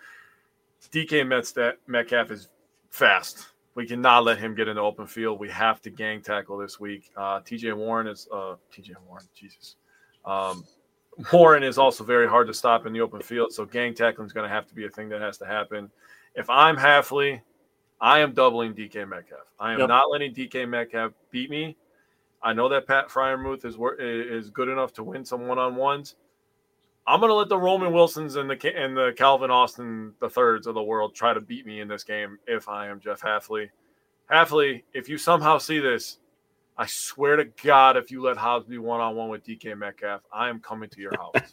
D K Metcalf is fast. We cannot let him get into open field. We have to gang tackle this week. Uh, T J Warren is uh, T J Warren, Jesus. Um, Warren is also very hard to stop in the open field, so gang tackling is going to have to be a thing that has to happen. If I'm Hafley, I am doubling D K Metcalf. I am Yep. not letting D K Metcalf beat me. I know that Pat Freiermuth is is good enough to win some one-on-ones. I'm going to let the Roman Wilsons and the and the Calvin Austin the thirds of the world try to beat me in this game if I am Jeff Hafley. Hafley, if you somehow see this, I swear to God, if you let Hobbs be one-on-one with D K Metcalf, I am coming to your house.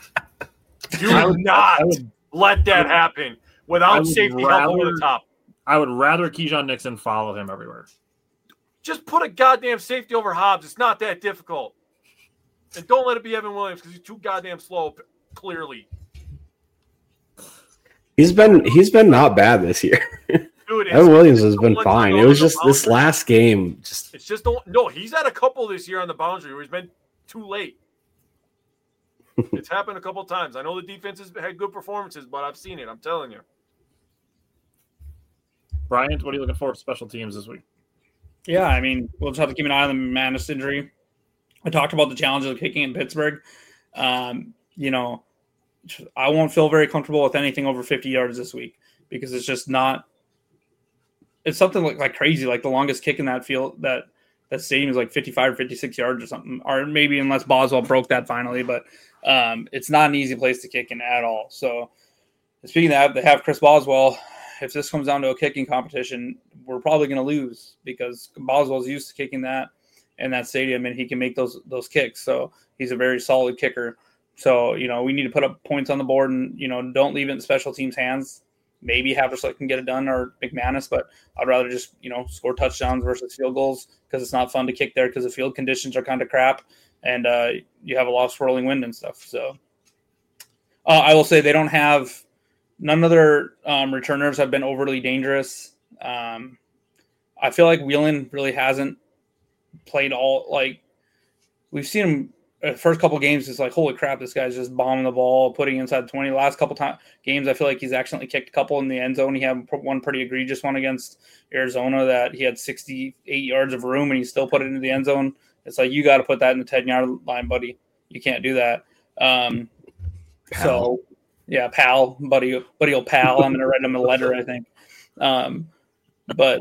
Do I would- not I would- let that happen I without would safety help over rather- the top. I would rather Keyshawn Nixon follow him everywhere. Just put a goddamn safety over Hobbs. It's not that difficult. And don't let it be Evan Williams because he's too goddamn slow, clearly. He's been he's been not bad this year. Dude, it's, Evan Williams has been don't let fine. him It go was to the just this boundary. last game. Just It's just don't. No, he's had a couple this year on the boundary where he's been too late. It's happened a couple times. I know the defense has had good performances, but I've seen it. I'm telling you. Bryant, what are you looking for for special teams this week? Yeah, I mean, we'll just have to keep an eye on the Manis injury. I talked about the challenges of kicking in Pittsburgh. Um, you know, I won't feel very comfortable with anything over fifty yards this week because it's just not – it's something like, like crazy. Like the longest kick in that field, that, that stadium is like fifty-five or fifty-six yards or something, or maybe unless Boswell broke that finally. But um, it's not an easy place to kick in at all. So speaking of that, they have Chris Boswell. If this comes down to a kicking competition, we're probably going to lose because Boswell's used to kicking that in that stadium, and he can make those those kicks. So he's a very solid kicker. So, you know, we need to put up points on the board and, you know, don't leave it in special teams' hands. Maybe Haversack can get it done or McManus, but I'd rather just, you know, score touchdowns versus field goals because it's not fun to kick there because the field conditions are kind of crap and uh, you have a lot of swirling wind and stuff. So uh, I will say they don't have – none of their um, returners have been overly dangerous. Um, I feel like Whelan really hasn't played all like we've seen him the first couple games. It's like, holy crap, this guy's just bombing the ball, putting inside twenty. The last couple time games, I feel like he's accidentally kicked a couple in the end zone. He had one pretty egregious one against Arizona that he had sixty-eight yards of room and he still put it into the end zone. It's like, you got to put that in the ten yard line, buddy. You can't do that. Um, so. Yeah, pal, buddy, buddy, old pal. I'm gonna write him a letter, I think. Um, but,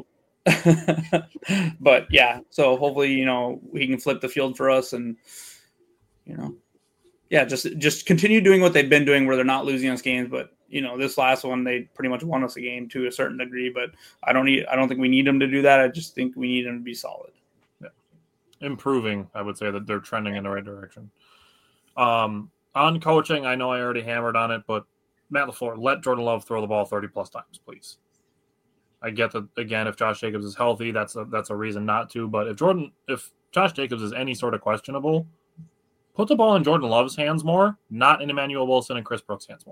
but yeah. So hopefully, you know, he can flip the field for us, and you know, yeah, just just continue doing what they've been doing, where they're not losing us games. But you know, this last one, they pretty much won us a game to a certain degree. But I don't need, I don't think we need them to do that. I just think we need them to be solid. Yeah. Improving, I would say that they're trending in the right direction. Um. On coaching, I know I already hammered on it, but Matt LaFleur, let Jordan Love throw the ball thirty-plus times, please. I get that, again, if Josh Jacobs is healthy, that's a, that's a reason not to. But if Jordan, if Josh Jacobs is any sort of questionable, put the ball in Jordan Love's hands more, not in Emmanuel Wilson and Chris Brooks' hands more.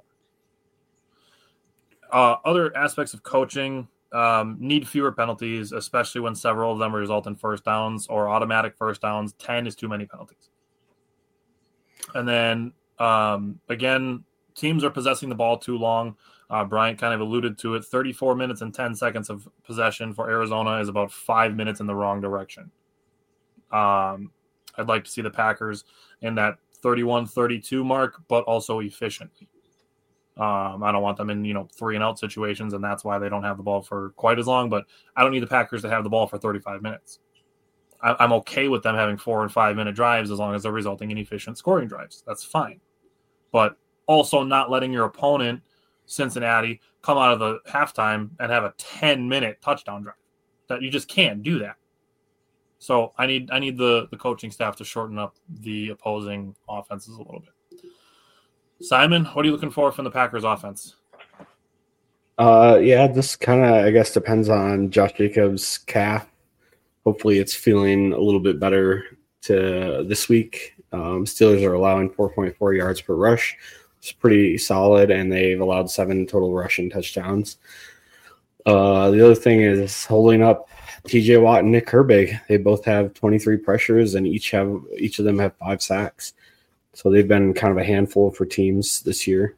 Uh, other aspects of coaching um, need fewer penalties, especially when several of them result in first downs or automatic first downs. ten is too many penalties. And then, Um, again, teams are possessing the ball too long. Uh, Bryant kind of alluded to it. thirty-four minutes and ten seconds of possession for Arizona is about five minutes in the wrong direction. Um, I'd like to see the Packers in that thirty-one thirty-two mark, but also efficiently. Um, I don't want them in, you know, three and out situations, and that's why they don't have the ball for quite as long, but I don't need the Packers to have the ball for thirty-five minutes. I, I'm okay with them having four and five minute drives as long as they're resulting in efficient scoring drives. That's fine. But also not letting your opponent, Cincinnati, come out of the halftime and have a ten-minute touchdown drive. That you just can't do that. So I need I need the, the coaching staff to shorten up the opposing offenses a little bit. Simon, what are you looking for from the Packers offense? Uh, yeah, this kind of, I guess, depends on Josh Jacobs' calf. Hopefully it's feeling a little bit better to this week. Um, Steelers are allowing four point four yards per rush. It's pretty solid, and they've allowed seven total rushing touchdowns. Uh, the other thing is holding up T J Watt and Nick Herbig. They both have twenty-three pressures, and each have each of them have five sacks. So they've been kind of a handful for teams this year.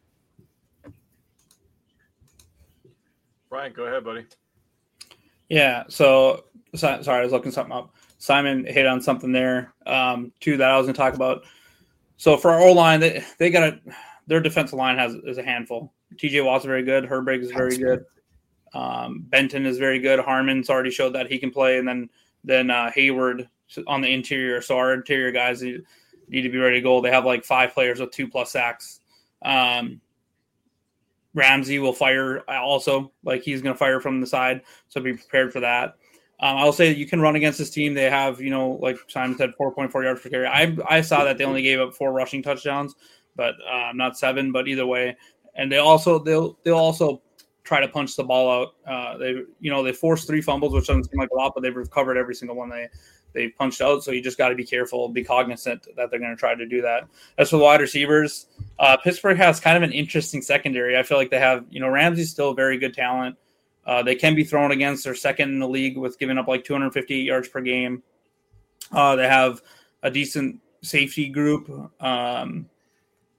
Brian, go ahead, buddy. Yeah, so sorry, I was looking something up. Simon hit on something there, um, too, that I was going to talk about. So for our O-line, they, they got a their defensive line has is a handful. T J Watt's very good. Herbig is very good. Um, Benton is very good. Harmon's already showed that he can play. And then then uh, Hayward on the interior. So our interior guys need, need to be ready to go. They have like five players with two-plus sacks. Um, Ramsey will fire also. Like he's going to fire from the side. So be prepared for that. Um, I'll say that you can run against this team. They have, you know, like Simon said, four point four yards per carry. I I saw that they only gave up four rushing touchdowns, but uh, not seven. But either way, and they also they'll they'll also try to punch the ball out. Uh, they you know they forced three fumbles, which doesn't seem like a lot, but they've recovered every single one they they punched out. So you just got to be careful, be cognizant that they're going to try to do that. As for the wide receivers, uh, Pittsburgh has kind of an interesting secondary. I feel like they have, you know, Ramsey's still very good talent. Uh, they can be thrown against. They're second in the league with giving up like two hundred fifty-eight yards per game. Uh, they have a decent safety group. Um,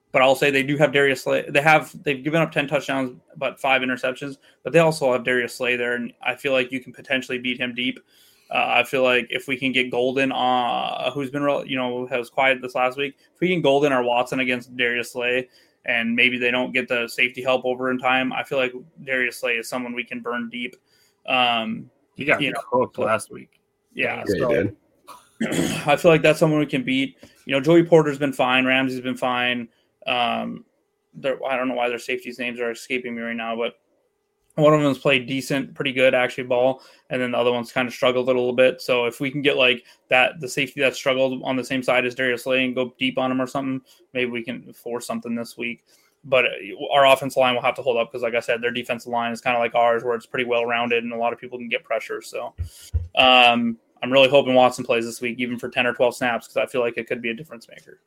But I'll say they do have Darius Slay. They have they've given up ten touchdowns, but five interceptions. But they also have Darius Slay there, and I feel like you can potentially beat him deep. Uh, I feel like if we can get Golden, uh, who's been real, you know, has quiet this last week, if we can Golden or Watson against Darius Slay, and maybe they don't get the safety help over in time, I feel like Darius Slay is someone we can burn deep. Um, he got you know, cooked last week. Yeah, yeah so I feel like that's someone we can beat. You know, Joey Porter's been fine. Ramsey's been fine. Um, I don't know why their safeties' names are escaping me right now, but one of them has played decent, pretty good actually ball, and then the other one's kind of struggled a little bit. So if we can get like that, the safety that struggled on the same side as Darius Slay and go deep on him or something, maybe we can force something this week. But our offensive line will have to hold up because, like I said, their defensive line is kind of like ours, where it's pretty well rounded and a lot of people can get pressure. So um, I'm really hoping Watson plays this week, even for ten or twelve snaps, because I feel like it could be a difference maker.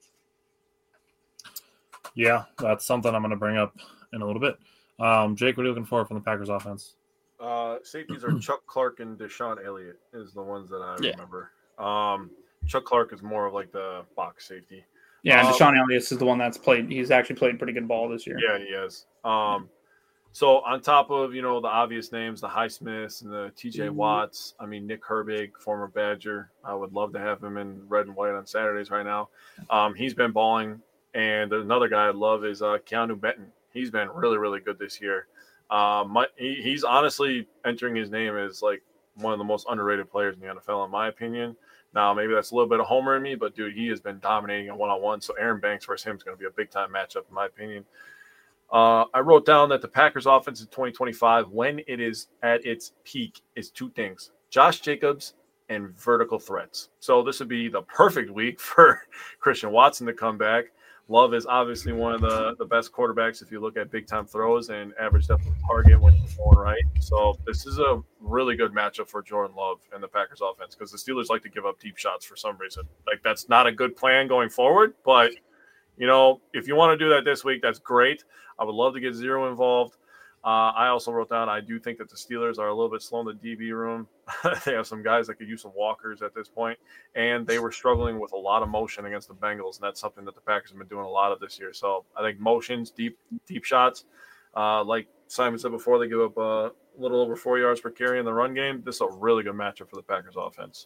Yeah, that's something I'm going to bring up in a little bit. Um, Jake, what are you looking for from the Packers offense? Uh, safeties are Chuck Clark and Deshaun Elliott is the ones that I yeah. remember. Um, Chuck Clark is more of like the box safety. Yeah, and um, Deshaun Elliott is the one that's played. He's actually played pretty good ball this year. Yeah, he has. Um, so on top of, you know, the obvious names, the Highsmiths and the T J Watts, I mean, Nick Herbig, former Badger, I would love to have him in red and white on Saturdays right now. Um, he's been balling. And there's another guy I love is uh, Keanu Benton. He's been really, really good this year. Um, my, he, he's honestly entering his name as like one of the most underrated players in the N F L, in my opinion. Now, maybe that's a little bit of homer in me, but, dude, he has been dominating in one-on-one. So Aaron Banks versus him is going to be a big-time matchup, in my opinion. Uh, I wrote down that the Packers offense in twenty twenty-five, when it is at its peak, is two things: Josh Jacobs and vertical threats. So this would be the perfect week for Christian Watson to come back. Love is obviously one of the, the best quarterbacks if you look at big-time throws and average depth of target when he's going right. So this is a really good matchup for Jordan Love and the Packers offense because the Steelers like to give up deep shots for some reason. Like, that's not a good plan going forward, but, you know, if you want to do that this week, that's great. I would love to get Zero involved. Uh, I also wrote down I do think that the Steelers are a little bit slow in the D B room. They have some guys that could use some walkers at this point, and they were struggling with a lot of motion against the Bengals, and that's something that the Packers have been doing a lot of this year. So I think motions, deep deep shots, uh, like Simon said before, they give up uh, a little over four yards per carry in the run game. This is a really good matchup for the Packers offense.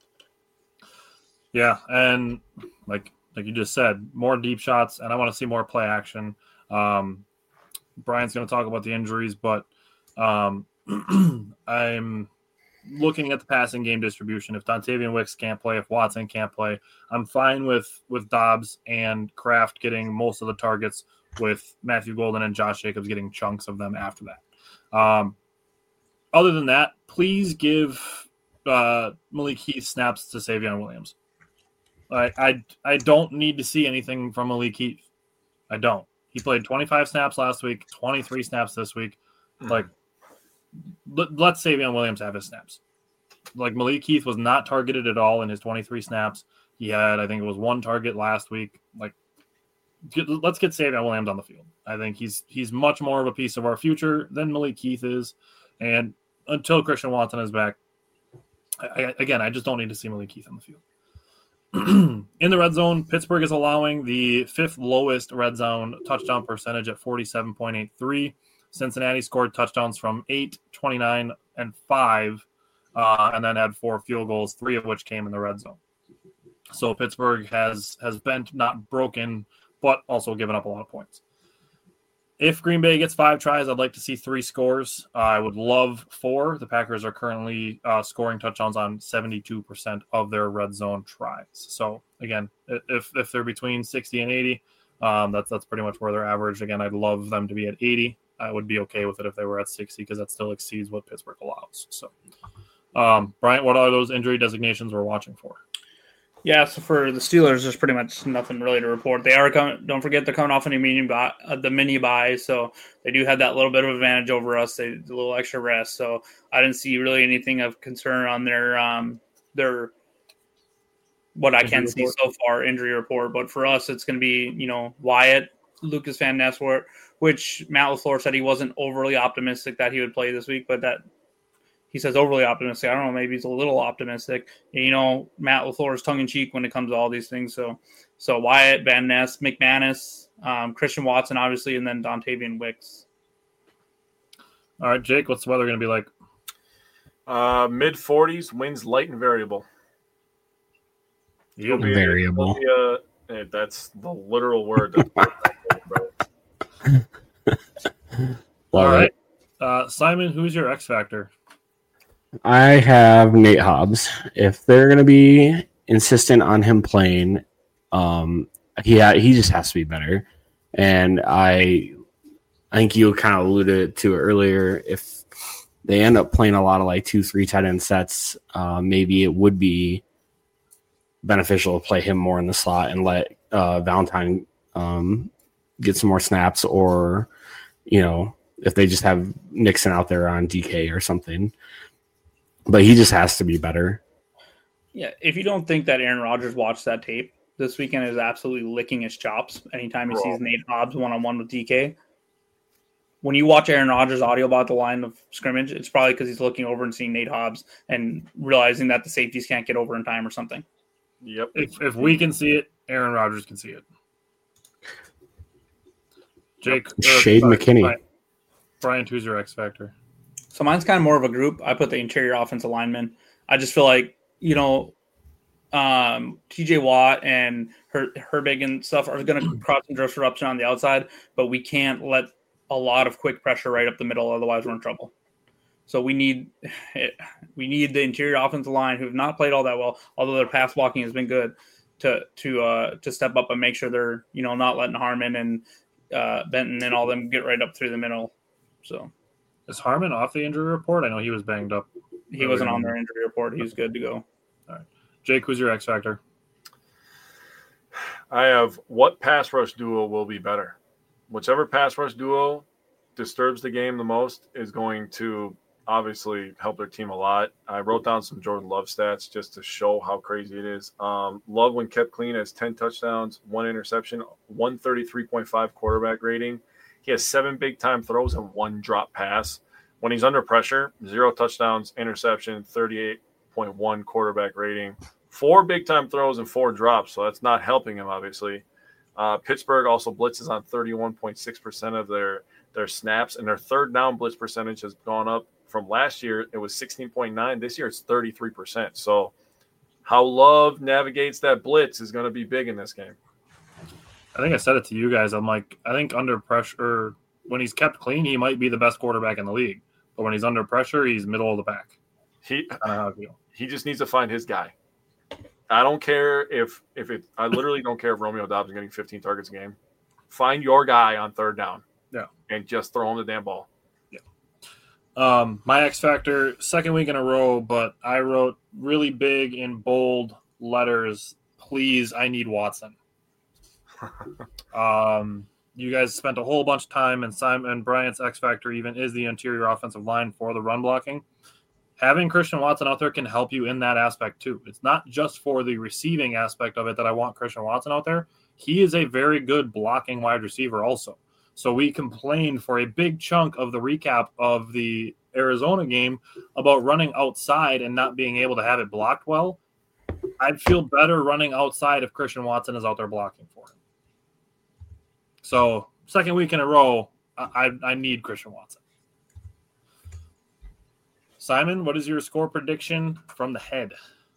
Yeah, and like like you just said, more deep shots, and I want to see more play action. Um, Brian's going to talk about the injuries, but um, I'm looking at the passing game distribution. If Dontavian Wicks can't play, if Watson can't play, I'm fine with with Dobbs and Kraft getting most of the targets, with Matthew Golden and Josh Jacobs getting chunks of them after that. Um, other than that, please give uh, Malik Heath snaps to Savion Williams. I, I I don't need to see anything from Malik Heath. I don't. He played twenty-five snaps last week, twenty-three snaps this week. Mm. Like, let, let Savion Williams have his snaps. Like, Malik Heath was not targeted at all in his twenty-three snaps. He had, I think it was one target last week. Like, get, let's get Savion Williams on the field. I think he's he's much more of a piece of our future than Malik Heath is. And until Christian Watson is back, I, I, again, I just don't need to see Malik Heath on the field. In the red zone, Pittsburgh is allowing the fifth lowest red zone touchdown percentage at forty-seven point eight three. Cincinnati scored touchdowns from eight, twenty-nine, and five, uh, and then had four field goals, three of which came in the red zone. So Pittsburgh has has bent, not broken, but also given up a lot of points. If Green Bay gets five tries, I'd like to see three scores. Uh, I would love four. The Packers are currently uh, scoring touchdowns on seventy-two percent of their red zone tries. So, again, if if they're between sixty and eighty, um, that's that's pretty much where they're averaged. Again, I'd love them to be at eighty. I would be okay with it if they were at sixty because that still exceeds what Pittsburgh allows. So, um, Bryant, what are those injury designations we're watching for? Yeah, so for the Steelers, there's pretty much nothing really to report. They are coming. Don't forget they're coming off any mini buy, uh, the mini buy, so they do have that little bit of advantage over us. They a little extra rest, so I didn't see really anything of concern on their um their what I can see so far injury report. But for us, it's going to be you know Wyatt, Lucas Van Ness, which Matt LaFleur said he wasn't overly optimistic that he would play this week, but that. He says overly optimistic. I don't know. Maybe he's a little optimistic. You know, Matt LaFleur is tongue in cheek when it comes to all these things. So, so Wyatt, Van Ness, McManus, Um, Christian Watson, obviously, and then Dontavian Wicks. All right, Jake, what's the weather going to be like? Uh, mid forties, winds light and variable. You Be, variable. Be a, hey, that's the literal word. All right. Uh, Simon, who's your X Factor? I have Nate Hobbs. If they're going to be insistent on him playing, um, he ha- he just has to be better. And I, I think you kind of alluded to it earlier. If they end up playing a lot of like two, three tight end sets, uh, maybe it would be beneficial to play him more in the slot and let uh, Valentine um, get some more snaps, or you know, if they just have Nixon out there on D K or something. But he just has to be better. Yeah, if you don't think that Aaron Rodgers watched that tape, this weekend is absolutely licking his chops anytime he Bro. sees Nate Hobbs one-on-one with D K. When you watch Aaron Rodgers' audio about the line of scrimmage, it's probably because he's looking over and seeing Nate Hobbs and realizing that the safeties can't get over in time or something. Yep. If if we can see it, Aaron Rodgers can see it. Jake. Shade sorry, McKinney. Brian, Brian, who's your X Factor? So mine's kind of more of a group. I put the interior offensive linemen. I just feel like, you know, um, T J Watt and Her- Herbig and stuff are going to cross some disruption on the outside, but we can't let a lot of quick pressure right up the middle. Otherwise, we're in trouble. So we need it, we need the interior offensive line, who have not played all that well, although their pass blocking has been good, to to uh, to step up and make sure they're, you know, not letting Harmon and uh, Benton and all them get right up through the middle. So is Harmon off the injury report? I know he was banged up. He wasn't on their injury report. He was good to go. All right, Jake, who's your X Factor? I have what pass rush duo will be better. Whichever pass rush duo disturbs the game the most is going to obviously help their team a lot. I wrote down some Jordan Love stats just to show how crazy it is. Um, Love, when kept clean, has ten touchdowns, one interception, one thirty-three point five quarterback rating. He has seven big-time throws and one drop pass. When he's under pressure, zero touchdowns, interception, thirty-eight point one quarterback rating, four big-time throws and four drops, so that's not helping him, obviously. Uh, Pittsburgh also blitzes on thirty-one point six percent of their, their snaps, and their third down blitz percentage has gone up from last year. It was sixteen point nine. This year it's thirty-three percent. So how Love navigates that blitz is going to be big in this game. I think I said it to you guys. I'm like, I think under pressure, when he's kept clean, he might be the best quarterback in the league. But when he's under pressure, he's middle of the pack. He, I don't know how I feel. He just needs to find his guy. I don't care if if it. I literally don't care if Romeo Dobbs is getting fifteen targets a game. Find your guy on third down. Yeah, and just throw him the damn ball. Yeah. Um, my X Factor, second week in a row, but I wrote really big in bold letters. Please, I need Watson. um, you guys spent a whole bunch of time, and Simon and Bryant's X Factor even is the interior offensive line for the run blocking. Having Christian Watson out there can help you in that aspect too. It's not just for the receiving aspect of it that I want Christian Watson out there. He is a very good blocking wide receiver also. So we complained for a big chunk of the recap of the Arizona game about running outside and not being able to have it blocked well. I'd feel better running outside if Christian Watson is out there blocking for him. So second week in a row, I, I, I need Christian Watson. Simon, what is your score prediction from the head?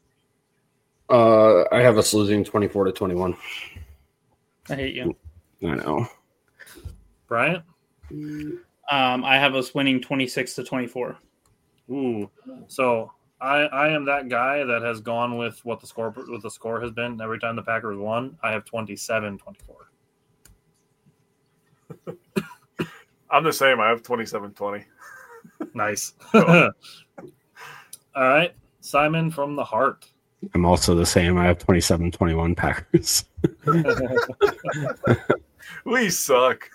Uh, I have us losing twenty-four to twenty-one. I hate you. I know. Bryant? Um, I have us winning twenty-six to twenty-four. Ooh. So I, I am that guy that has gone with what the score what the score has been every time the Packers won. I have twenty-seven twenty-four. I'm the same. I have twenty-seven twenty. Nice. All right. Simon from the heart. I'm also the same. I have twenty-seven twenty-one Packers. We suck.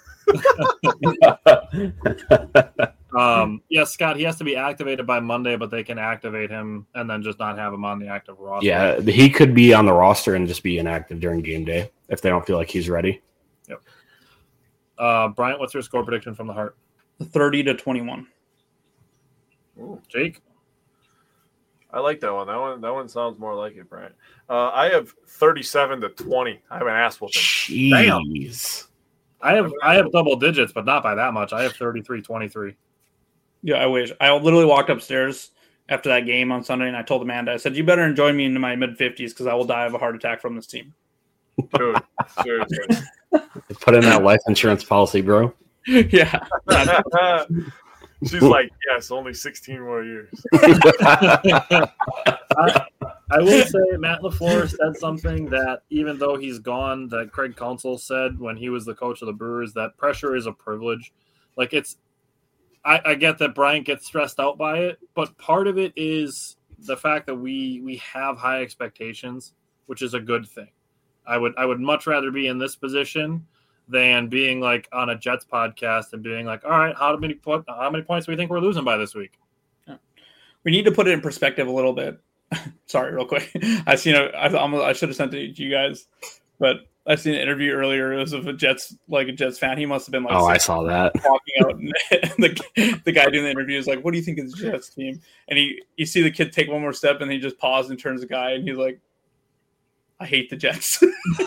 um, yes, Scott, he has to be activated by Monday, but they can activate him and then just not have him on the active roster. Yeah, he could be on the roster and just be inactive during game day if they don't feel like he's ready. Yep. Uh, Bryant, what's your score prediction from the heart? thirty to twenty-one. Ooh. Jake? I like that one. That one that one sounds more like it, Brian. Uh, I have thirty-seven to twenty. I have an ass whooping. Jeez. I have I have double digits, but not by that much. I have thirty-three twenty-three. Yeah, I wish. I literally walked upstairs after that game on Sunday, and I told Amanda, I said, you better enjoy me into my mid-fifties because I will die of a heart attack from this team. Dude, seriously. Put in that life insurance policy, bro. Yeah. She's like, yes, only sixteen more years. I, I will say Matt LaFleur said something that even though he's gone, that Craig Counsell said when he was the coach of the Brewers, that pressure is a privilege. Like it's, I, I get that Bryant gets stressed out by it, but part of it is the fact that we we have high expectations, which is a good thing. I would I would much rather be in this position than being like on a Jets podcast and being like, all right, how many po- how many points do we think we're losing by this week? Yeah. We need to put it in perspective a little bit. Sorry, real quick. I seen a, I, almost, I should have sent it to you guys, but I seen an interview earlier. It was of a Jets, like a Jets fan. He must have been like, oh, I saw that walking out, and the, the guy doing the interview is like, "What do you think of the Jets team?" And he, you see the kid take one more step, and he just paused and turns to the guy, and he's like, I hate the Jets.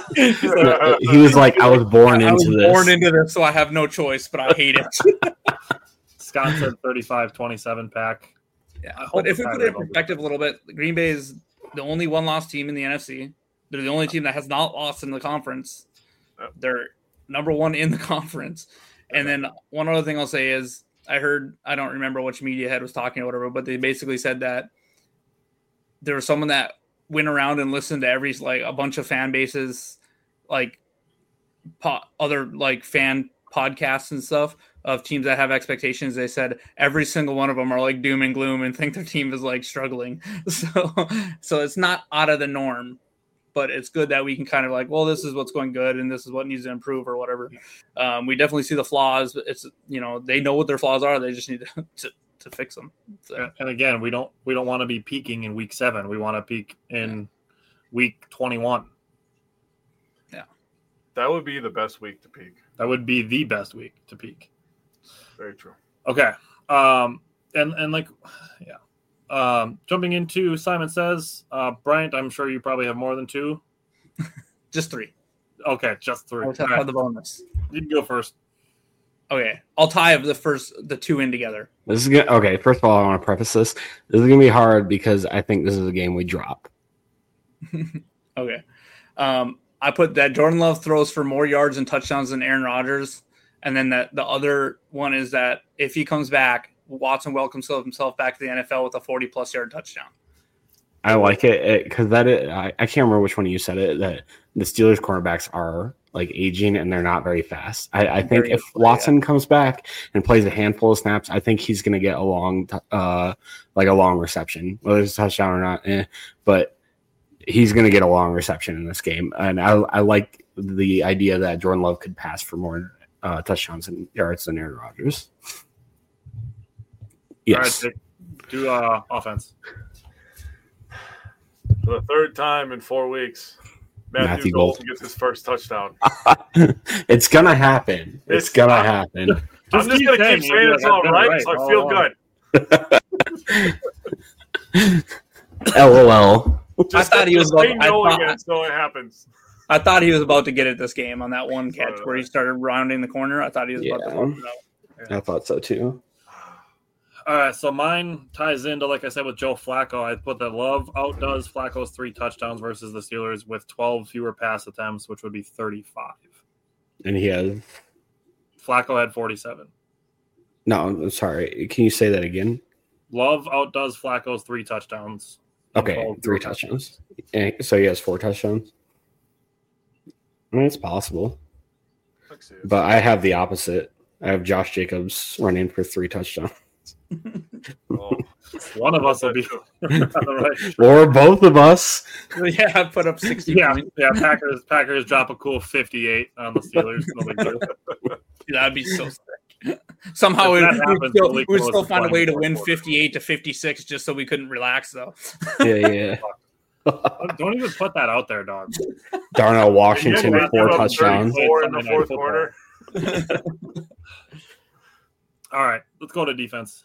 like, he was like, I was born I into was this. born into this, so I have no choice, but I hate it. Scott said thirty-five twenty-seven pack. Yeah, but if we put it in perspective a little bit, Green Bay is the only one-loss team in the N F C. They're the only team that has not lost in the conference. They're number one in the conference. And then one other thing I'll say is I heard, I don't remember which media head was talking or whatever, but they basically said that there was someone that went around and listened to every, like a bunch of fan bases, like po- other like fan podcasts and stuff of teams that have expectations. They said every single one of them are like doom and gloom and think their team is like struggling. So, so it's not out of the norm, but it's good that we can kind of like, well, this is what's going good and this is what needs to improve or whatever. Um, we definitely see the flaws. It's, you know, they know what their flaws are. They just need to, to, to fix them. So. And again, we don't, we don't want to be peaking in week seven. We want to peak in yeah. week twenty-one. Yeah. That would be the best week to peak. That would be the best week to peak. Very true. Okay. Um, and, and like, yeah. Um, jumping into Simon Says, uh, Bryant, I'm sure you probably have more than two. Just three. Okay, just three. I'll tell right. the bonus. You can go first. Okay, I'll tie the first, the two in together. This is good. Okay, first of all, I want to preface this. This is gonna be hard because I think this is a game we drop. Okay. Um, I put that Jordan Love throws for more yards and touchdowns than Aaron Rodgers. And then that the other one is that if he comes back, Watson welcomes himself back to the N F L with a forty-plus yard touchdown. I like it because that is, I, I can't remember which one you said it, that the Steelers cornerbacks are like aging and they're not very fast. I, I think very if play, Watson yeah. comes back and plays a handful of snaps, I think he's going to get a long, uh, like a long reception, whether it's a touchdown or not. Eh, but he's going to get a long reception in this game, and I, I like the idea that Jordan Love could pass for more uh, touchdowns and yards than Aaron Rodgers. Yes. All right, do uh, offense. For the third time in four weeks, Matthew, Matthew Golden gets his first touchdown. It's going to happen. It's, it's going to happen. I'm just going to keep saying it's all right, right, so I feel good. LOL. Just I thought he was about, I thought, again, so it happens. I thought he was about to get it this game on that one catch uh, where he started rounding the corner. I thought he was yeah, about to put it out. Yeah. I thought so too. All right, so mine ties into, like I said, with Joe Flacco. I put that Love outdoes Flacco's three touchdowns versus the Steelers with twelve fewer pass attempts, which would be thirty-five. And he has? Flacco had forty-seven. No, I'm sorry. Can you say that again? Love outdoes Flacco's three touchdowns. Okay, three touchdowns. touchdowns. So he has four touchdowns? I mean, it's possible. But I have the opposite. I have Josh Jacobs running for three touchdowns. Oh, one of us will be right. Or both of us. Yeah, I put up sixty. Yeah, points. yeah. Packers, Packers drop a cool fifty-eight on the Steelers. That'd be so sick. Somehow we would still, we'd still find a way to win fifty-eight to fifty-six, just so we couldn't relax, though. Yeah, yeah. Don't even put that out there, dog. Darnell Washington with four touchdowns. Four in the fourth quarter. All right, let's go to defense.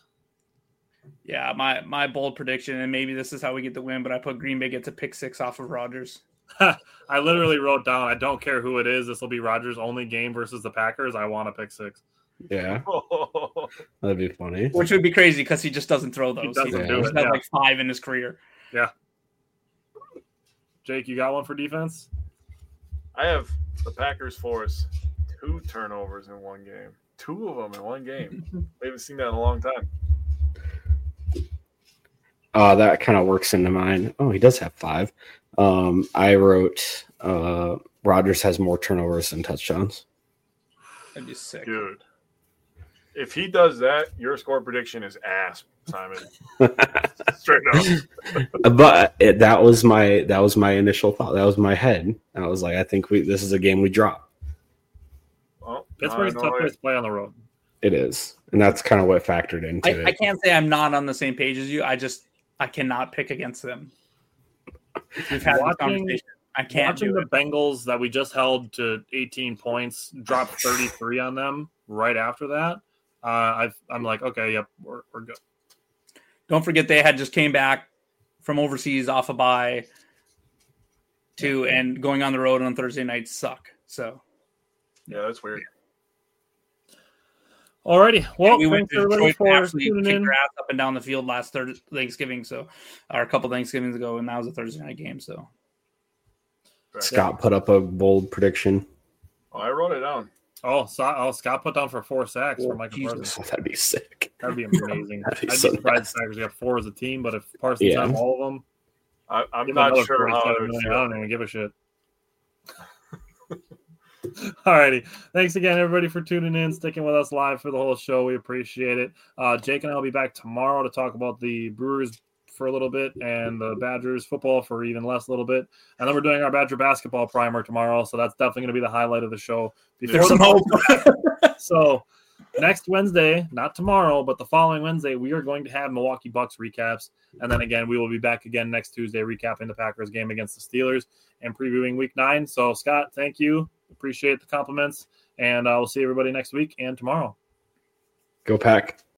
Yeah, my my bold prediction, and maybe this is how we get the win, but I put Green Bay gets a pick six off of Rodgers. I literally wrote down, I don't care who it is. This will be Rodgers' only game versus the Packers. I want to pick six. Yeah, that'd be funny. Which would be crazy because he just doesn't throw those. He doesn't He's do just it, had yeah. like five in his career. Yeah. Jake, you got one for defense? I have the Packers force two turnovers in one game. Two of them in one game. We haven't seen that in a long time. Uh, that kind of works into mine. Oh, he does have five. Um, I wrote uh, Rodgers has more turnovers than touchdowns. That'd be sick. Dude, if he does that, your score prediction is ass, Simon. Straight up. But it, that was my that was my initial thought. That was my head. I was like, I think we this is a game we drop. Well, Pittsburgh's I tough know place it. to play on the road. It is, and that's kind of what factored into I, it. I can't say I'm not on the same page as you. I just I cannot pick against them. We've had this Watching- conversation. I can't Watching do the it. Bengals that we just held to eighteen points, drop thirty-three on them right after that, uh, I've, I'm like, okay, yep, we're, we're good. Don't forget they had just came back from overseas off a bye too, and going on the road on Thursday nights suck. So Yeah, that's weird. Alrighty, well, we went thanks to everybody Detroit for and absolutely tuning kicked in. their ass up and down the field last third Thanksgiving, so or a couple Thanksgivings ago, and that was a Thursday night game. So Scott put up a bold prediction. Oh, I wrote it down. Oh, so, oh, Scott put down for four sacks for Michael Jesus. Parsons. Oh, that'd be sick. That'd be amazing. That'd be I'd so be surprised nice. the Packers got four as a team, but if Parsons Yeah. have all of them, I, I'm give him not another sure how forty-seven I would million. I feel. don't even give a shit. Alrighty. Thanks again, everybody, for tuning in, sticking with us live for the whole show. We appreciate it. Uh, Jake and I will be back tomorrow to talk about the Brewers for a little bit and the Badgers football for even less a little bit. And then we're doing our Badger basketball primer tomorrow, so that's definitely going to be the highlight of the show. Before there's some the- hope. So next Wednesday, not tomorrow, but the following Wednesday, we are going to have Milwaukee Bucks recaps. And then again, we will be back again next Tuesday recapping the Packers game against the Steelers and previewing week nine. So Scott, thank you. Appreciate the compliments. And uh, we'll see everybody next week and tomorrow. Go Pack.